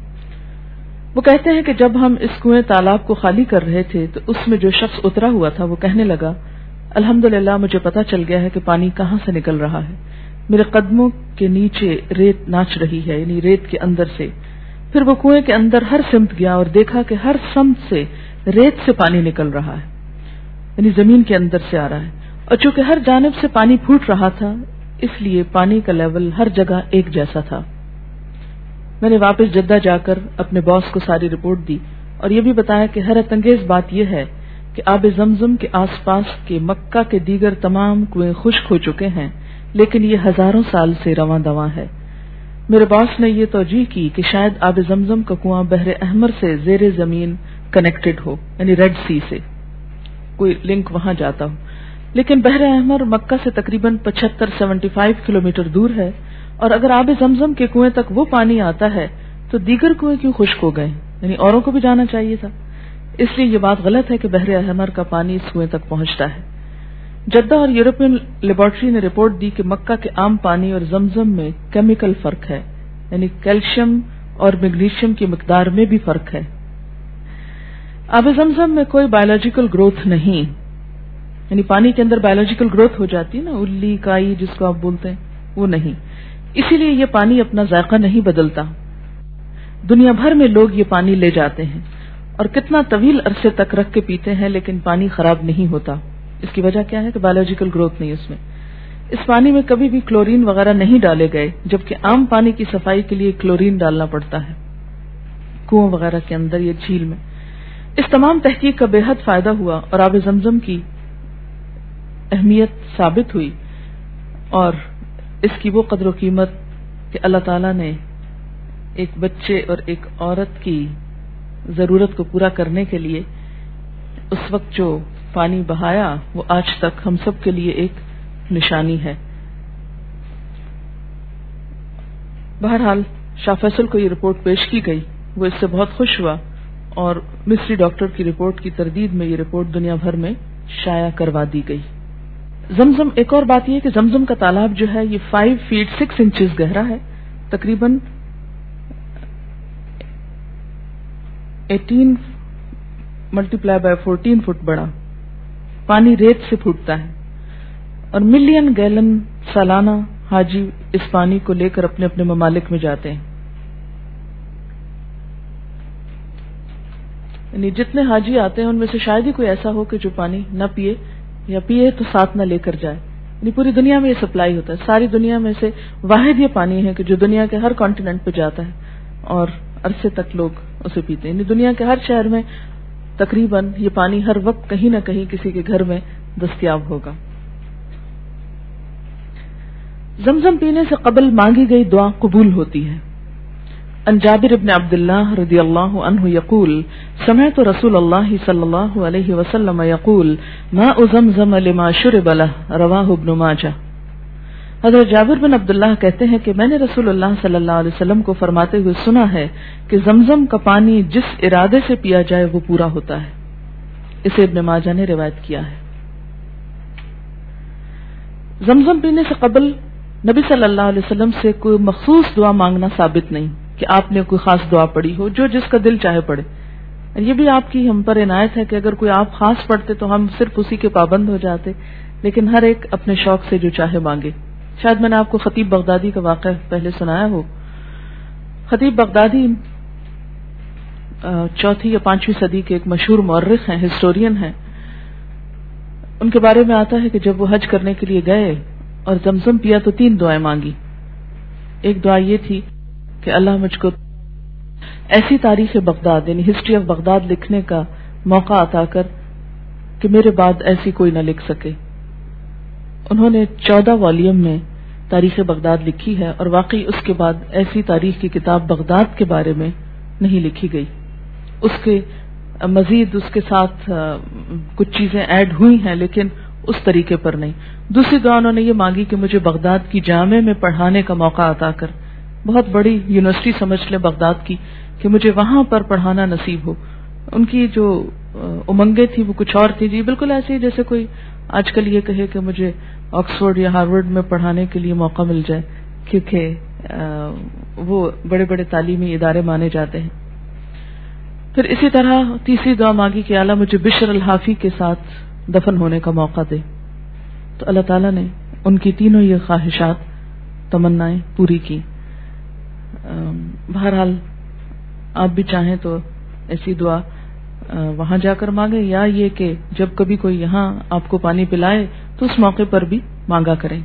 وہ کہتے ہیں کہ جب ہم اس کنویں تالاب کو خالی کر رہے تھے تو اس میں جو شخص اترا ہوا تھا وہ کہنے لگا، الحمدللہ مجھے پتا چل گیا ہے کہ پانی کہاں سے نکل رہا ہے، میرے قدموں کے نیچے ریت ناچ رہی ہے، یعنی ریت کے اندر سے۔ پھر وہ کنویں کے اندر ہر سمت گیا اور دیکھا کہ ہر سمت سے ریت سے پانی نکل رہا ہے، یعنی زمین کے اندر سے آ رہا ہے، اور چونکہ ہر جانب سے پانی پھوٹ رہا تھا اس لیے پانی کا لیول ہر جگہ ایک جیسا تھا۔ میں نے واپس جدہ جا کر اپنے باس کو ساری رپورٹ دی اور یہ بھی بتایا کہ حیرت انگیز بات یہ ہے کہ آب زمزم کے آس پاس کے مکہ کے دیگر تمام کنویں خشک ہو چکے ہیں، لیکن یہ ہزاروں سال سے رواں دواں ہے۔ میرے باس نے یہ توجیہ کی کہ شاید آب زمزم کا کنواں بحر احمر سے زیر زمین کنیکٹڈ ہو، یعنی ریڈ سی سے کوئی لنک وہاں جاتا ہو، لیکن بحر احمر مکہ سے تقریباً پچہتر سیونٹی فائیو کلومیٹر دور ہے، اور اگر آب زمزم کے کنویں تک وہ پانی آتا ہے تو دیگر کنویں کیوں خشک ہو گئے، یعنی اوروں کو بھی جانا چاہیے تھا۔ اس لیے یہ بات غلط ہے کہ بحر احمر کا پانی اس کنویں تک پہنچتا ہے۔ جدہ اور یورپین لیبارٹری نے رپورٹ دی کہ مکہ کے عام پانی اور زمزم میں کیمیکل فرق ہے، یعنی کیلشیم اور میگنیشیم کی مقدار میں بھی فرق ہے۔ آب زمزم میں کوئی بایولوجیکل گروتھ نہیں، یعنی پانی کے اندر بایولوجیکل گروتھ ہو جاتی ہے نا، الی کائی جس کو آپ بولتے ہیں، وہ نہیں، اسی لیے یہ پانی اپنا ذائقہ نہیں بدلتا۔ دنیا بھر میں لوگ یہ پانی لے جاتے ہیں اور کتنا طویل عرصے تک رکھ کے پیتے ہیں لیکن پانی خراب نہیں ہوتا۔ اس کی وجہ کیا ہے کہ بایولوجیکل گروتھ نہیں اس میں۔ اس پانی میں کبھی بھی کلورین وغیرہ نہیں ڈالے گئے، جبکہ عام پانی کی صفائی کے لیے کلورین ڈالنا پڑتا ہے کنویں وغیرہ کے اندر یا جھیل میں۔ اس تمام تحقیق کا بے حد فائدہ ہوا اور آب زمزم کی اہمیت ثابت ہوئی اور اس کی وہ قدر و قیمت کہ اللہ تعالیٰ نے ایک بچے اور ایک عورت کی ضرورت کو پورا کرنے کے لیے اس وقت جو پانی بہایا وہ آج تک ہم سب کے لیے ایک نشانی ہے۔ بہرحال شاہ فیصل کو یہ رپورٹ پیش کی گئی، وہ اس سے بہت خوش ہوا اور مصری ڈاکٹر کی رپورٹ کی تردید میں یہ رپورٹ دنیا بھر میں شائع کروا دی گئی۔ زمزم، ایک اور بات یہ کہ زمزم کا تالاب جو ہے یہ فائیو فیٹ سکس انچز گہرا ہے، تقریباً eighteen multiply by fourteen feet بڑا، پانی ریت سے پھوٹتا ہے اور ملین گیلن سالانہ حاجی اس پانی کو لے کر اپنے اپنے ممالک میں جاتے ہیں۔ یعنی جتنے حاجی آتے ہیں ان میں سے شاید ہی کوئی ایسا ہو کہ جو پانی نہ پیے یا پیے تو ساتھ نہ لے کر جائے، یعنی پوری دنیا میں یہ سپلائی ہوتا ہے۔ ساری دنیا میں سے واحد یہ پانی ہے کہ جو دنیا کے ہر کانٹیننٹ پہ جاتا ہے اور عرصے تک لوگ اسے پیتے ہیں، یعنی دنیا کے ہر شہر میں تقریباً یہ پانی ہر وقت کہیں نہ کہیں کسی کے گھر میں دستیاب ہوگا۔ زمزم پینے سے قبل مانگی گئی دعا قبول ہوتی ہے۔ ان جابر بن عبداللہ رضی اللہ عنہ یقول سمعت رسول اللہ صلی اللہ علیہ وسلم یقول ماء زمزم لما شرب له رواہ ابن ماجہ۔ حضرت جابر بن عبداللہ کہتے ہیں کہ میں نے رسول اللہ صلی اللہ علیہ وسلم کو فرماتے ہوئے سنا ہے کہ زمزم کا پانی جس ارادے سے پیا جائے وہ پورا ہوتا ہے۔ اسے ابن ماجہ نے روایت کیا ہے۔ زمزم پینے سے قبل نبی صلی اللہ علیہ وسلم سے کوئی مخصوص دعا مانگنا ثابت نہیں کہ آپ نے کوئی خاص دعا پڑھی ہو، جو جس کا دل چاہے پڑھے۔ یہ بھی آپ کی ہم پر عنایت ہے کہ اگر کوئی آپ خاص پڑھتے تو ہم صرف اسی کے پابند ہو جاتے، لیکن ہر ایک اپنے شوق سے جو چاہے مانگے۔ شاید میں نے آپ کو خطیب بغدادی کا واقعہ پہلے سنایا ہو۔ خطیب بغدادی چوتھی یا پانچویں صدی کے ایک مشہور مورخ ہیں، ہسٹورین ہیں۔ ان کے بارے میں آتا ہے کہ جب وہ حج کرنے کے لیے گئے اور زمزم پیا تو تین دعائیں مانگی۔ ایک دعا یہ تھی کہ اللہ مجھ کو ایسی تاریخ بغداد یعنی ہسٹری آف بغداد لکھنے کا موقع عطا کر کہ میرے بعد ایسی کوئی نہ لکھ سکے۔ انہوں نے چودہ والیوم میں تاریخ بغداد لکھی ہے اور واقعی اس کے بعد ایسی تاریخ کی کتاب بغداد کے بارے میں نہیں لکھی گئی۔ اس کے مزید اس کے ساتھ کچھ چیزیں ایڈ ہوئی ہیں لیکن اس طریقے پر نہیں. دوسری دعا انہوں نے یہ مانگی کہ مجھے بغداد کی جامع میں پڑھانے کا موقع عطا کر. بہت بڑی یونیورسٹی سمجھ لیں بغداد کی, کہ مجھے وہاں پر پڑھانا نصیب ہو. ان کی جو امنگیں تھی وہ کچھ اور تھی جی, بالکل ایسے ہی جیسے کوئی آج کل یہ کہے کہ مجھے آکسفورڈ یا ہارورڈ میں پڑھانے کے لیے موقع مل جائے, کیونکہ وہ بڑے بڑے تعلیمی ادارے مانے جاتے ہیں. پھر اسی طرح تیسری دعا مانگی کہ اللہ مجھے بشر الحافی کے ساتھ دفن ہونے کا موقع دے. تو اللہ تعالیٰ نے ان کی تینوں یہ خواہشات تمنائیں پوری کی. بہرحال آپ بھی چاہیں تو ایسی دعا وہاں جا کر مانگیں, یا یہ کہ جب کبھی کوئی یہاں آپ کو پانی پلائے تو اس موقع پر بھی مانگا کریں.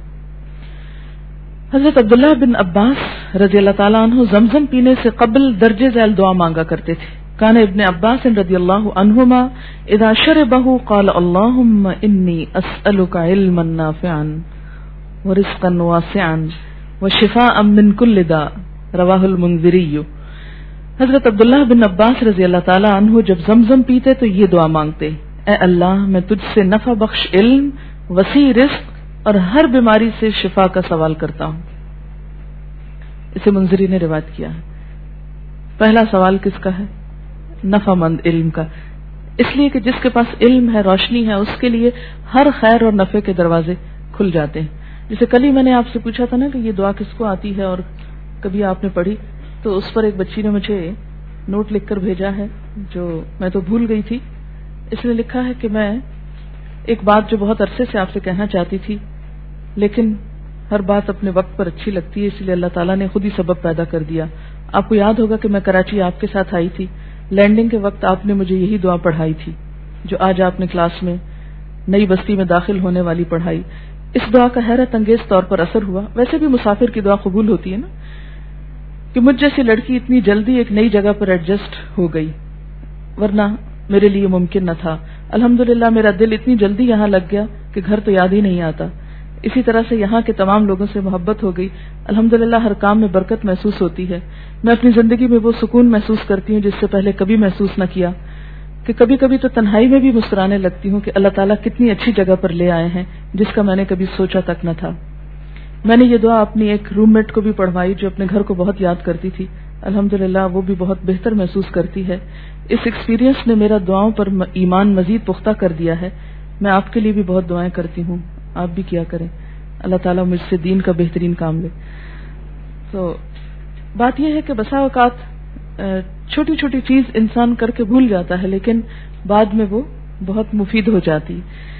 حضرت عبداللہ بن عباس رضی اللہ تعالیٰ عنہ زمزم پینے سے قبل درجے ذیل دعا مانگا کرتے تھے. کان ابن عباس رضی اللہ عنہما اذا شربه قال اللهم انی اسألک علما نافعا ورزقا واسعا وشفاء من کل داء, رواہ المنذری. حضرت عبداللہ بن عباس رضی اللہ تعالیٰ عنہ جب زمزم پیتے تو یہ دعا مانگتے, اے اللہ میں تجھ سے نفع بخش علم, وسیع رزق اور ہر بیماری سے شفا کا سوال کرتا ہوں. اسے منذری نے روایت کیا ہے. پہلا سوال کس کا ہے؟ نفع مند علم کا, اس لیے کہ جس کے پاس علم ہے, روشنی ہے, اس کے لیے ہر خیر اور نفع کے دروازے کھل جاتے ہیں. جیسے کل ہی میں نے آپ سے پوچھا تھا نا کہ یہ دعا کس کو آتی ہے اور کبھی آپ نے پڑھی, تو اس پر ایک بچی نے مجھے نوٹ لکھ کر بھیجا ہے جو میں تو بھول گئی تھی. اس نے لکھا ہے کہ میں ایک بات جو بہت عرصے سے آپ سے کہنا چاہتی تھی, لیکن ہر بات اپنے وقت پر اچھی لگتی ہے, اس لیے اللہ تعالیٰ نے خود ہی سبب پیدا کر دیا. آپ کو یاد ہوگا کہ میں کراچی آپ کے ساتھ آئی تھی, لینڈنگ کے وقت آپ نے مجھے یہی دعا پڑھائی تھی جو آج آپ نے کلاس میں نئی بستی میں داخل ہونے والی پڑھائی. اس دعا کا حیرت انگیز طور پر اثر ہوا. ویسے بھی مسافر کی دعا قبول ہوتی ہے نا, کہ مجھ جیسی لڑکی اتنی جلدی ایک نئی جگہ پر ایڈجسٹ ہو گئی, ورنہ میرے لیے ممکن نہ تھا. الحمدللہ میرا دل اتنی جلدی یہاں لگ گیا کہ گھر تو یاد ہی نہیں آتا. اسی طرح سے یہاں کے تمام لوگوں سے محبت ہو گئی. الحمدللہ ہر کام میں برکت محسوس ہوتی ہے. میں اپنی زندگی میں وہ سکون محسوس کرتی ہوں جس سے پہلے کبھی محسوس نہ کیا, کہ کبھی کبھی تو تنہائی میں بھی مسکرانے لگتی ہوں کہ اللہ تعالیٰ کتنی اچھی جگہ پر لے آئے ہیں جس کا میں نے کبھی سوچا تک نہ تھا. میں نے یہ دعا اپنی ایک روم میٹ کو بھی پڑھوائی جو اپنے گھر کو بہت یاد کرتی تھی. الحمدللہ وہ بھی بہت بہتر محسوس کرتی ہے. اس ایکسپیرینس نے میرا دعاؤں پر ایمان مزید پختہ کر دیا ہے. میں آپ کے لیے بھی بہت دعائیں کرتی ہوں, آپ بھی کیا کریں. اللہ تعالیٰ مجھ سے دین کا بہترین کام لے. تو بات یہ ہے کہ بسا اوقات چھوٹی چھوٹی چیز انسان کر کے بھول جاتا ہے, لیکن بعد میں وہ بہت مفید ہو جاتی.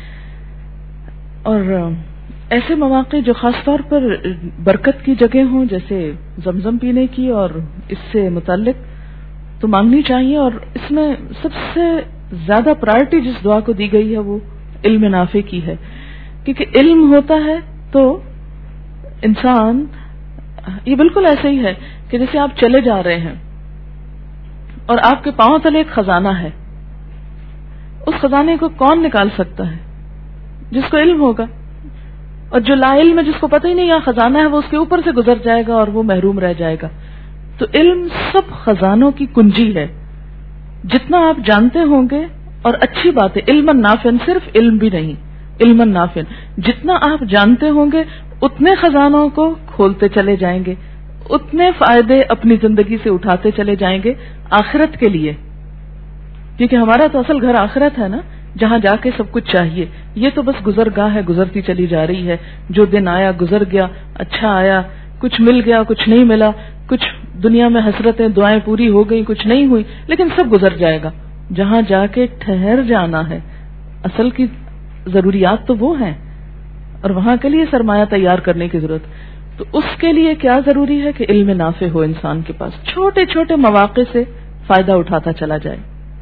اور ایسے مواقع جو خاص طور پر برکت کی جگہ ہوں, جیسے زمزم پینے کی اور اس سے متعلق, تو مانگنی چاہیے. اور اس میں سب سے زیادہ پرائرٹی جس دعا کو دی گئی ہے وہ علم نافع کی ہے, کیونکہ علم ہوتا ہے تو انسان, یہ بالکل ایسے ہی ہے کہ جیسے آپ چلے جا رہے ہیں اور آپ کے پاؤں تلے ایک خزانہ ہے. اس خزانے کو کون نکال سکتا ہے؟ جس کو علم ہوگا. اور جو لا علم ہے, جس کو پتہ ہی نہیں یہاں خزانہ ہے, وہ اس کے اوپر سے گزر جائے گا اور وہ محروم رہ جائے گا. تو علم سب خزانوں کی کنجی ہے. جتنا آپ جانتے ہوں گے, اور اچھی بات ہے, علم نافع, صرف علم بھی نہیں, علم نافع, جتنا آپ جانتے ہوں گے اتنے خزانوں کو کھولتے چلے جائیں گے, اتنے فائدے اپنی زندگی سے اٹھاتے چلے جائیں گے آخرت کے لیے. کیونکہ ہمارا تو اصل گھر آخرت ہے نا, جہاں جا کے سب کچھ چاہیے. یہ تو بس گزرگاہ ہے, گزرتی چلی جا رہی ہے. جو دن آیا گزر گیا, اچھا آیا, کچھ مل گیا, کچھ نہیں ملا, کچھ دنیا میں حسرتیں, دعائیں پوری ہو گئی, کچھ نہیں ہوئی, لیکن سب گزر جائے گا. جہاں جا کے ٹھہر جانا ہے, اصل کی ضروریات تو وہ ہیں, اور وہاں کے لیے سرمایہ تیار کرنے کی ضرورت. تو اس کے لیے کیا ضروری ہے کہ علم نافع ہو انسان کے پاس, چھوٹے چھوٹے مواقع سے فائدہ اٹھاتا چلا جائے.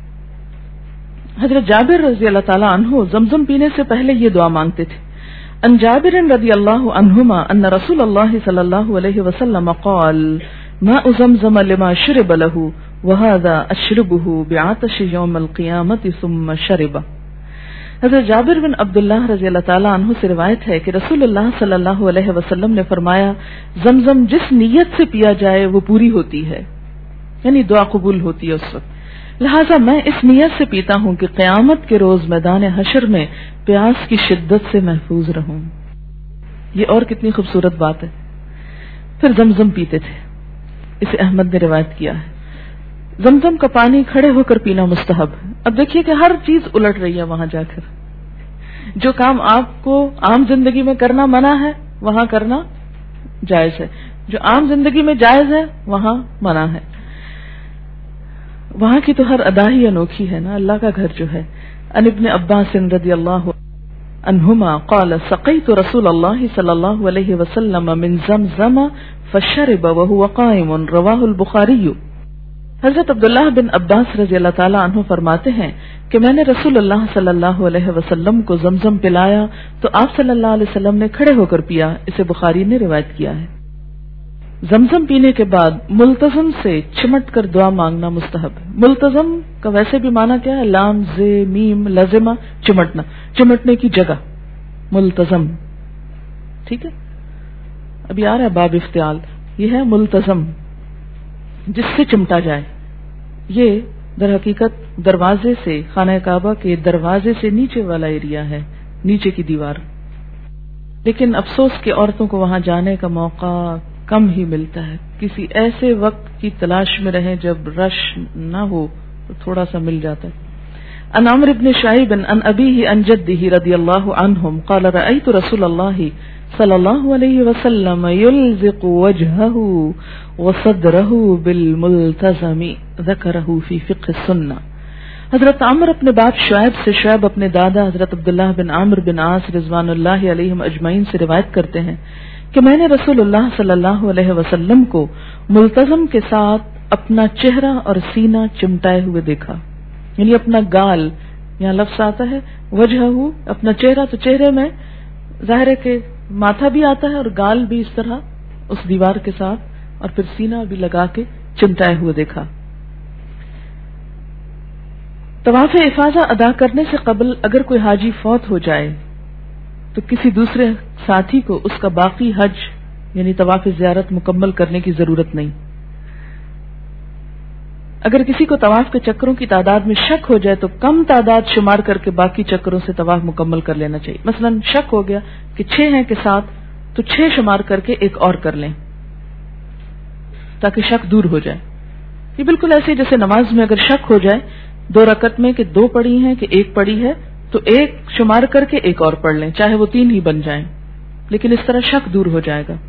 حضرت جابر رضی اللہ تعالی عنہ زمزم پینے سے پہلے یہ دعا مانگتے تھے. ان جابر رضی اللہ عنہما ان رسول اللہ صلی اللہ علیہ وسلم قال ماء زمزم لما شرب له وهذا اشربه بعطش يوم القيامة ثم شرب. حضرت جابر بن عبداللہ رضی اللہ تعالی عنہ سے روایت ہے کہ رسول اللہ صلی اللہ علیہ وسلم نے فرمایا, زمزم جس نیت سے پیا جائے وہ پوری ہوتی ہے, یعنی دعا قبول ہوتی ہے اس وقت. لہذا میں اس نیت سے پیتا ہوں کہ قیامت کے روز میدان حشر میں پیاس کی شدت سے محفوظ رہوں. یہ اور کتنی خوبصورت بات ہے. پھر زمزم پیتے تھے، اسے احمد نے روایت کیا ہے. زمزم کا پانی کھڑے ہو کر پینا مستحب ہے. اب دیکھیے کہ ہر چیز الٹ رہی ہے وہاں جا کر. جو کام آپ کو عام زندگی میں کرنا منع ہے وہاں کرنا جائز ہے، جو عام زندگی میں جائز ہے وہاں منع ہے. وہاں کی تو ہر ادا ہی انوکھی ہے نا، اللہ کا گھر جو ہے. عن ابن عباس رضی اللہ عنہما قال سقیت رسول اللہ صلی اللہ علیہ وسلم من زمزم فشرب وهو قائم رواہ البخاری. حضرت عبداللہ بن عباس رضی اللہ تعالی عنہ فرماتے ہیں کہ میں نے رسول اللہ صلی اللہ علیہ وسلم کو زمزم پلایا تو آپ صلی اللہ علیہ وسلم نے کھڑے ہو کر پیا. اسے بخاری نے روایت کیا ہے. زمزم پینے کے بعد ملتزم سے چمٹ کر دعا مانگنا مستحب ہے. ملتزم کا ویسے بھی معنی کیا ہے؟ لام زے میم لازمہ، چمٹنا، چمٹنے کی جگہ ملتزم. ٹھیک ہے، ابھی آ رہا ہے باب افتعال. یہ ہے ملتزم جس سے چمٹا جائے. یہ در حقیقت دروازے سے، خانہ کعبہ کے دروازے سے نیچے والا ایریا ہے، نیچے کی دیوار. لیکن افسوس کہ عورتوں کو وہاں جانے کا موقع کم ہی ملتا ہے. کسی ایسے وقت کی تلاش میں رہیں جب رش نہ ہو تو تھوڑا سا مل جاتا ہے. عن عمرو بن شعیب عن ابیہ عن جدہ رضی اللہ عنہم قال رأیت رسول اللہ صلی اللہ علیہ وسلم یلزق وجہہ وصدرہ بالملتزم ذکرہ فی فقہ السنہ. حضرت عمر اپنے باپ شعیب سے، شعیب اپنے دادا حضرت عبداللہ بن عامر بن عاص رضوان اللہ علیہم اجمعین سے روایت کرتے ہیں کہ میں نے رسول اللہ صلی اللہ علیہ وسلم کو ملتزم کے ساتھ اپنا چہرہ اور سینہ چمٹائے ہوئے دیکھا. یعنی اپنا گال، یہاں لفظ آتا ہے وجہ، اپنا چہرہ، تو چہرے میں ظاہر ہے کہ ماتھا بھی آتا ہے اور گال بھی اس طرح اس دیوار کے ساتھ، اور پھر سینہ بھی لگا کے چمٹائے ہوئے دیکھا. طواف افاضہ ادا کرنے سے قبل اگر کوئی حاجی فوت ہو جائے تو کسی دوسرے ساتھی کو اس کا باقی حج یعنی طواف زیارت مکمل کرنے کی ضرورت نہیں. اگر کسی کو طواف کے چکروں کی تعداد میں شک ہو جائے تو کم تعداد شمار کر کے باقی چکروں سے طواف مکمل کر لینا چاہیے. مثلا شک ہو گیا کہ چھ ہیں کہ سات، تو چھ شمار کر کے ایک اور کر لیں تاکہ شک دور ہو جائے. یہ بالکل ایسے جیسے نماز میں اگر شک ہو جائے دو رکعت میں کہ دو پڑھی ہیں کہ ایک پڑھی ہے، تو ایک شمار کر کے ایک اور پڑھ لیں، چاہے وہ تین ہی بن جائیں، لیکن اس طرح شک دور ہو جائے گا.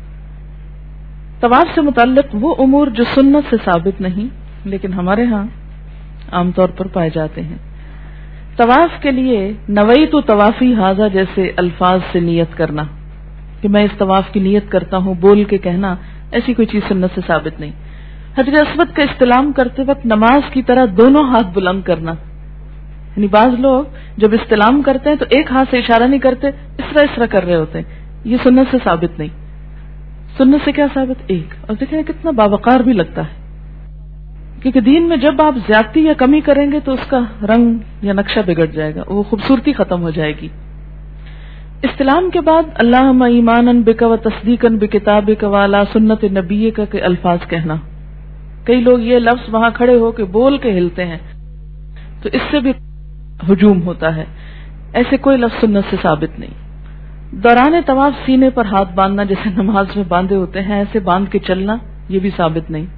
طواف سے متعلق وہ امور جو سنت سے ثابت نہیں لیکن ہمارے ہاں عام طور پر پائے جاتے ہیں. طواف کے لیے نویت طوافی ھذا جیسے الفاظ سے نیت کرنا کہ میں اس طواف کی نیت کرتا ہوں بول کے کہنا، ایسی کوئی چیز سنت سے ثابت نہیں. حجر اسود کا استلام کرتے وقت نماز کی طرح دونوں ہاتھ بلند کرنا، یعنی بعض لوگ جب استلام کرتے ہیں تو ایک ہاتھ سے اشارہ نہیں کرتے، اس طرح اس طرح کر رہے ہوتے ہیں. یہ سنت سے ثابت نہیں. سنت سے کیا ثابت؟ ایک. اور دیکھیں کتنا باوقار بھی لگتا ہے، کیونکہ دین میں جب آپ زیادتی یا کمی کریں گے تو اس کا رنگ یا نقشہ بگڑ جائے گا، وہ خوبصورتی ختم ہو جائے گی. استلام کے بعد اللہم ایمانا بک و تصدیقا بکتابک وعلی سنت نبیک کے الفاظ کہنا. کئی لوگ یہ لفظ وہاں کھڑے ہو کے بول کے ہلتے ہیں تو اس سے بھی ہجوم ہوتا ہے. ایسے کوئی لفظ سنت سے ثابت نہیں. دوران طواف سینے پر ہاتھ باندھنا جیسے نماز میں باندھے ہوتے ہیں ایسے باندھ کے چلنا یہ بھی ثابت نہیں.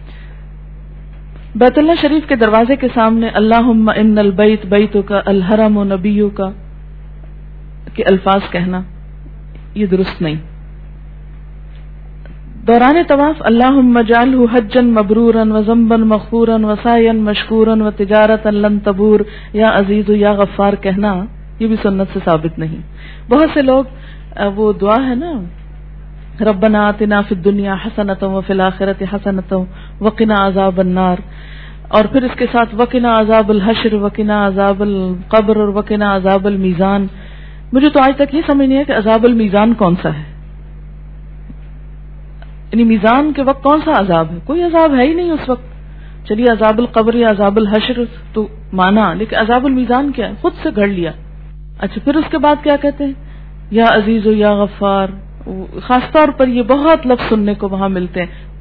بیت اللہ شریف کے دروازے کے سامنے اللہم ان البیت بیتک الحرم نبیک کے الفاظ کہنا یہ درست نہیں. دوران طواف اللہم اجعلہ حجا مبرورا وذنبا مغفورا وسعیا مشکورا وتجارتا لن تبور یا عزیز یا غفار کہنا یہ بھی سنت سے ثابت نہیں. بہت سے لوگ وہ دعا ہے نا ربنا آتنا فی الدنیا حسنۃ وفی الآخرۃ حسنۃ وقنا عذاب النار، اور پھر اس کے ساتھ وقنا عذاب الحشر وقنا عذاب القبر اور وقنا عذاب المیزان. مجھے تو آج تک یہ سمجھ نہیں ہے کہ عذاب المیزان کون سا ہے، یعنی میزان کے وقت کون سا عذاب ہے؟ کوئی عذاب ہے ہی نہیں اس وقت. چلیے عذاب القبر یا عذاب الحشر تو مانا، لیکن عذاب المیزان کیا ہے؟ خود سے گھڑ لیا. اچھا پھر اس کے بعد کیا کہتے ہیں؟ یا عزیز و یا غفار. خاص طور پر یہ بہت لفظ سننے کو وہاں ملتے ہیں